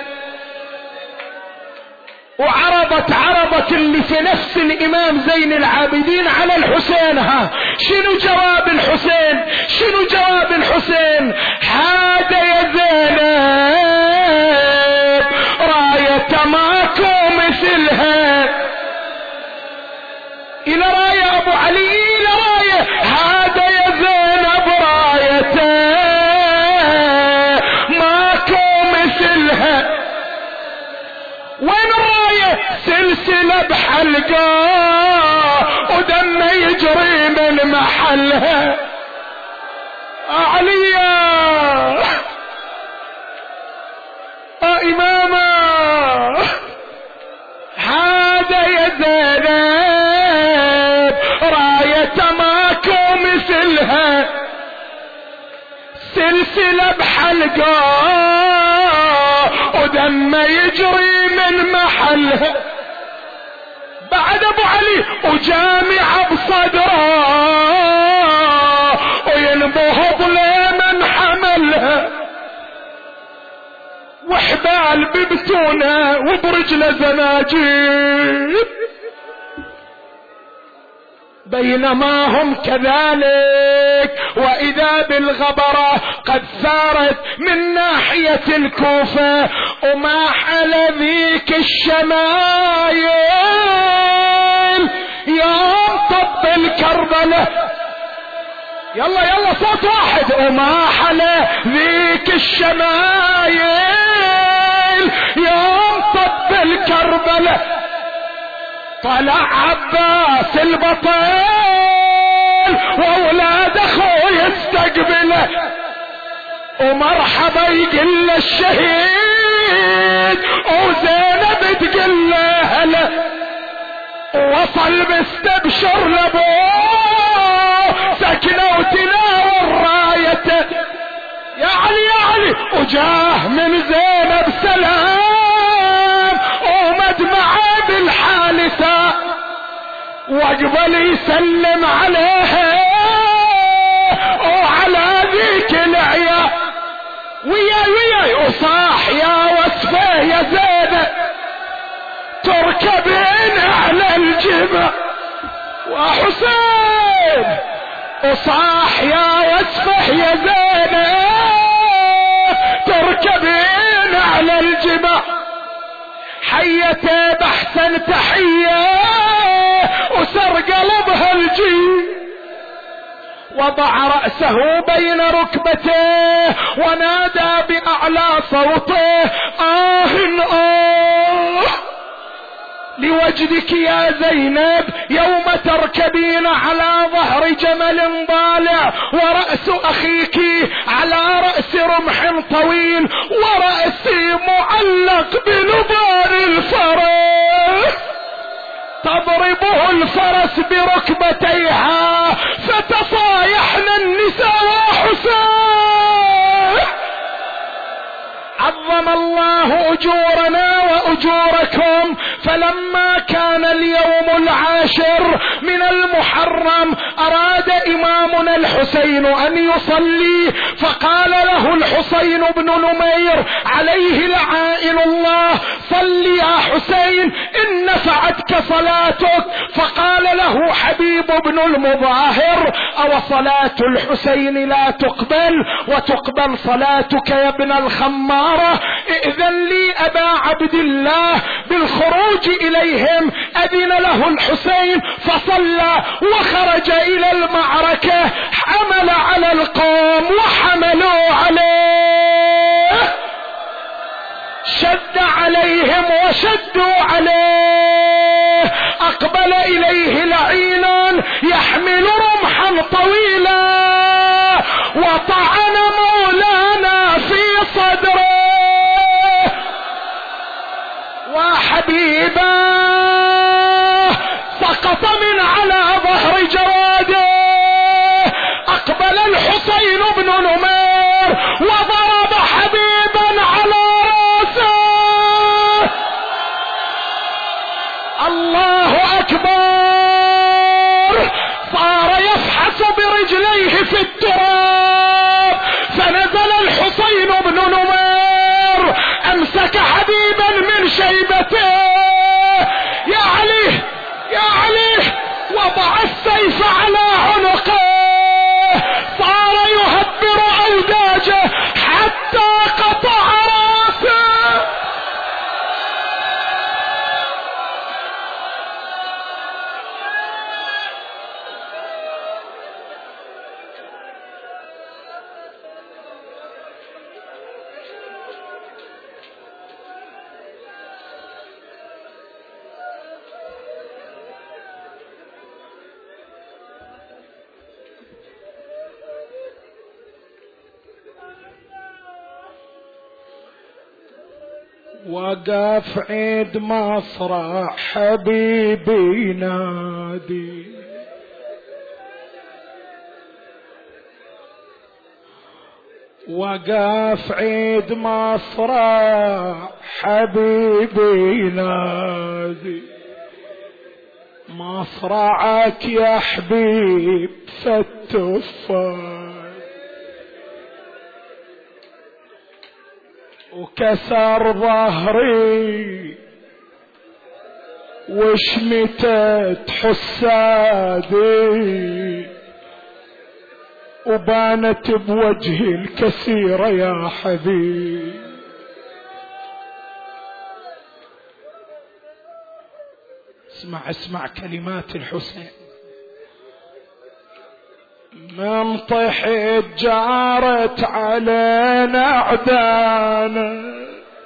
وعرضت عرضت اللي في نفس الامام زين العابدين على الحسين. ها شنو جواب الحسين؟ شنو جواب الحسين؟ هذا يا زينب راية ماكو مثلها. الى راية ابو علي، الى راية. هذا يا زينب راية ماكو مثلها. وين الراية؟ سلسلة بحلقة ودم يجري من محلها. عليا اماما، هذا يا زينب راية ماكو مثلها، سلسلة بحلقة ودم يجري من محلها. بعد ابو علي وجامع بصدره وينبهض لمن حملها، وحبال ببتونه وبرجله زناجير. بينما هم كذلك واذا بالغبرة قد ثارت من ناحية الكوفة، وما حل ذيك الشمايل يوم طب الكربلة. يلا يلا صوت واحد. وما حل ذيك الشمايل يوم طب الكربلة، طلع عباس البطل واولاد اخوه يستقبله، ومرحبا يقل الشهيد وزينب تقل هلا. وصل مستبشر لابوه سكنه وتلاوى الراية. يا علي يا علي، وجاه من زينب سلام ومدمعه بالحالثة، واقبل يسلم عليها وعلى ذيك العيا. وياي وياي وصاح يا وصفه يا زينب تركبين على الجبل. وحسين وصاح يا وصفه يا زينب تركبين على الجبل. حيته بحسن تحية وسر قلبها الجيل، وضع رأسه بين ركبتيه ونادى بأعلى صوته: آه آه لوجدك يا زينب يوم تركبين على ظهر جمل ضالع، ورأس أخيك على رأس رمح طويل، ورأسي معلق بلبان الفرس، تضربه الفرس بركبتيها فتصايحن النساء. حسين عظم الله أجورنا وأجوركم. فلما كان اليوم العاشر من المحرم أراد إمامنا الحسين أن يصلي، فقال له الحسين بن نمير عليه لعائن الله: صل يا حسين إن نفعتك صلاتك. فقال له حبيب بن المظاهر: أو صلاة الحسين لا تقبل وتقبل صلاتك يا ابن الخمارة؟ ائذن لي أبا عبد الله بالخروج إليهم أذن له الحسين فصلى وخرج إلى المعركة، حمل على القوم وحملوا عليه، شد عليهم وشدوا عليه، أقبل إليه لعين يحمل رمحا طويلا وطعن مولانا في صدره وحبيبا سقط من على ظهر جواده. أقبل الحسين بن نمير وضرب حبيبا على راسه. الله أكبر. صار يفحص برجليه في التراب، فنزل الحسين بن نمير أمسك حبيبا من شيبته. يا علي يا علي، وضع السيف على عنقه، صار يهبر أوداجه حتى قطع راسه. وقف عيد مصرع حبيبي نادي، وقف عيد مصرع حبيبي نادي، مصرعك يا حبيب فتفاح وكسر ظهري وشمتت حسادي وبانت بوجهي الكثيرة يا حبيب. اسمع اسمع كلمات الحسين. من طحت جارت علينا عدانا،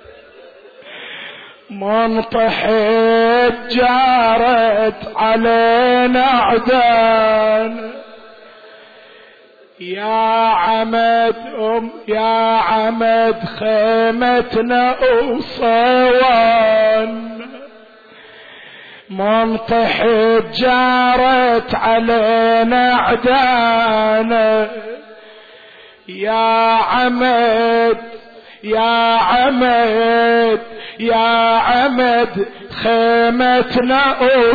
من طحت جارت علينا عدانا، يا عمد أم يا عمد خيمتنا وصوان، منطحت جارت علينا عدانا، يا عمد يا عمد يا عمد خيمتنا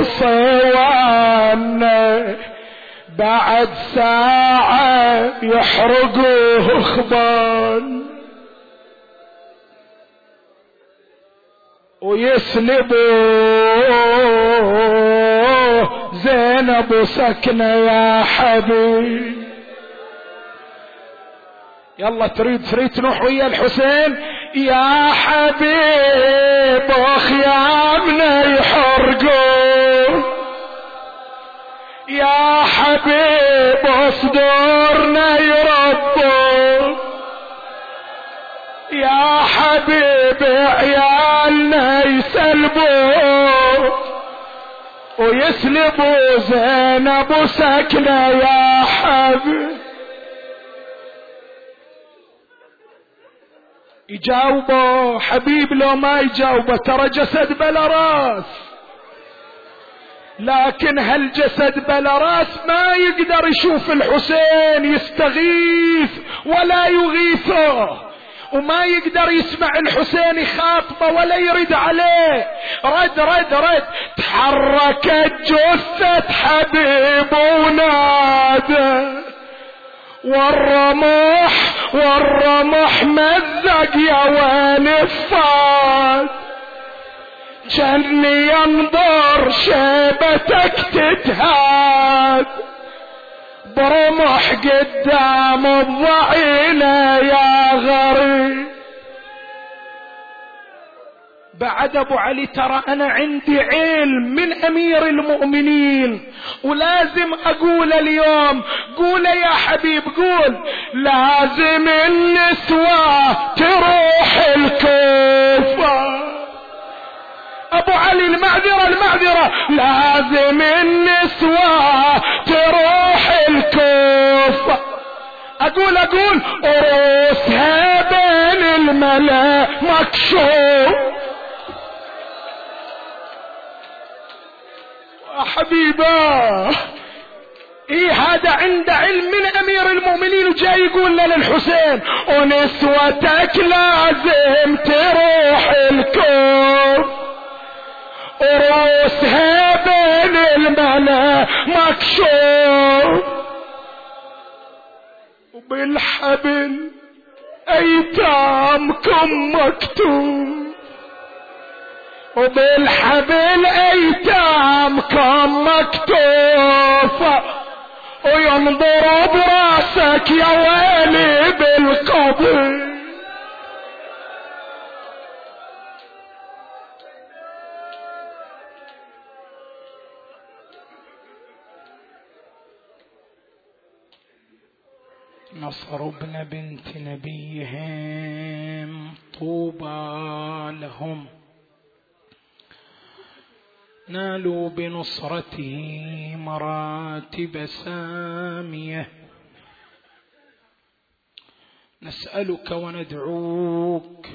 وصوان، بعد ساعة يحرقوه خبان ويسلبوه زينب سكنة يا حبيب. يلا تريد تريد تروح ويا الحسين يا حبيب، وخيامنا يحرقوه يا حبيب، وصدورنا يربوا يا حبيب، عيالنا يسلبوا ويسلبوا زينب سكنة يا حبيب. يجاوبوا حبيب لو ما يجاوبه ترى جسد بلا راس، لكن هالجسد بلا راس ما يقدر يشوف الحسين يستغيث ولا يغيثه، وما يقدر يسمع الحسين يخاطبه ولا يرد عليه. رد رد رد تحركت جثة حبيب ونادى، والرمح والرمح مزق يا وين الصاد، جني ينظر شيبتك تتهاد، برمح قدام الضعينة يا غريب. بعد ابو علي ترى انا عندي علم من امير المؤمنين ولازم اقول اليوم. قول يا حبيب قول. لازم النسوة تروح الكوفة. ابو علي المعذرة المعذرة. لازم النسوة تروح الكوفة. اقول اقول عروسها بين الملا مكشوف. حبيبا ايه هذا عنده علم من امير المؤمنين وجاي يقول للحسين ونسوتك لازم تروح الكوف عروسها بين الملا مكشوف وبالحبل ايتامكم مكتوب وبالحبل ايتامكم مكتوف وينظر براسك يا ويلي بالقبر. نصر ابن بنت نبيهم طوبى لهم نالوا بنصرته مراتب سامية. نسألك وندعوك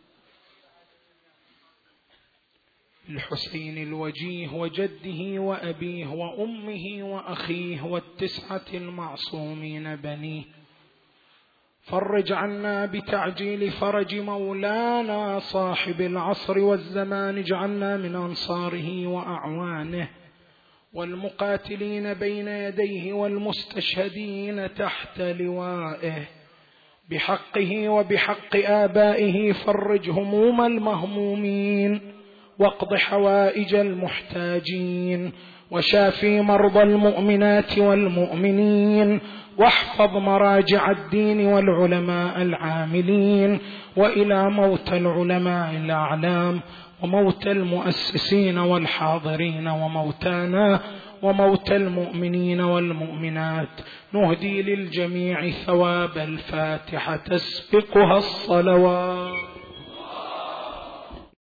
الحسين الوجيه وجده وأبيه وأمه وأخيه والتسعة المعصومين بنيه. فرج عنا بتعجيل فرج مولانا صاحب العصر والزمان. اجعلنا من أنصاره وأعوانه والمقاتلين بين يديه والمستشهدين تحت لوائه بحقه وبحق آبائه. فرج هموم المهمومين واقض حوائج المحتاجين وشافي مرضى المؤمنات والمؤمنين واحفظ مراجع الدين والعلماء العاملين. وإلى موت العلماء الأعلام وموت المؤسسين والحاضرين وموتانا وموت المؤمنين والمؤمنات نهدي للجميع ثواب الفاتحة تسبقها الصلوات.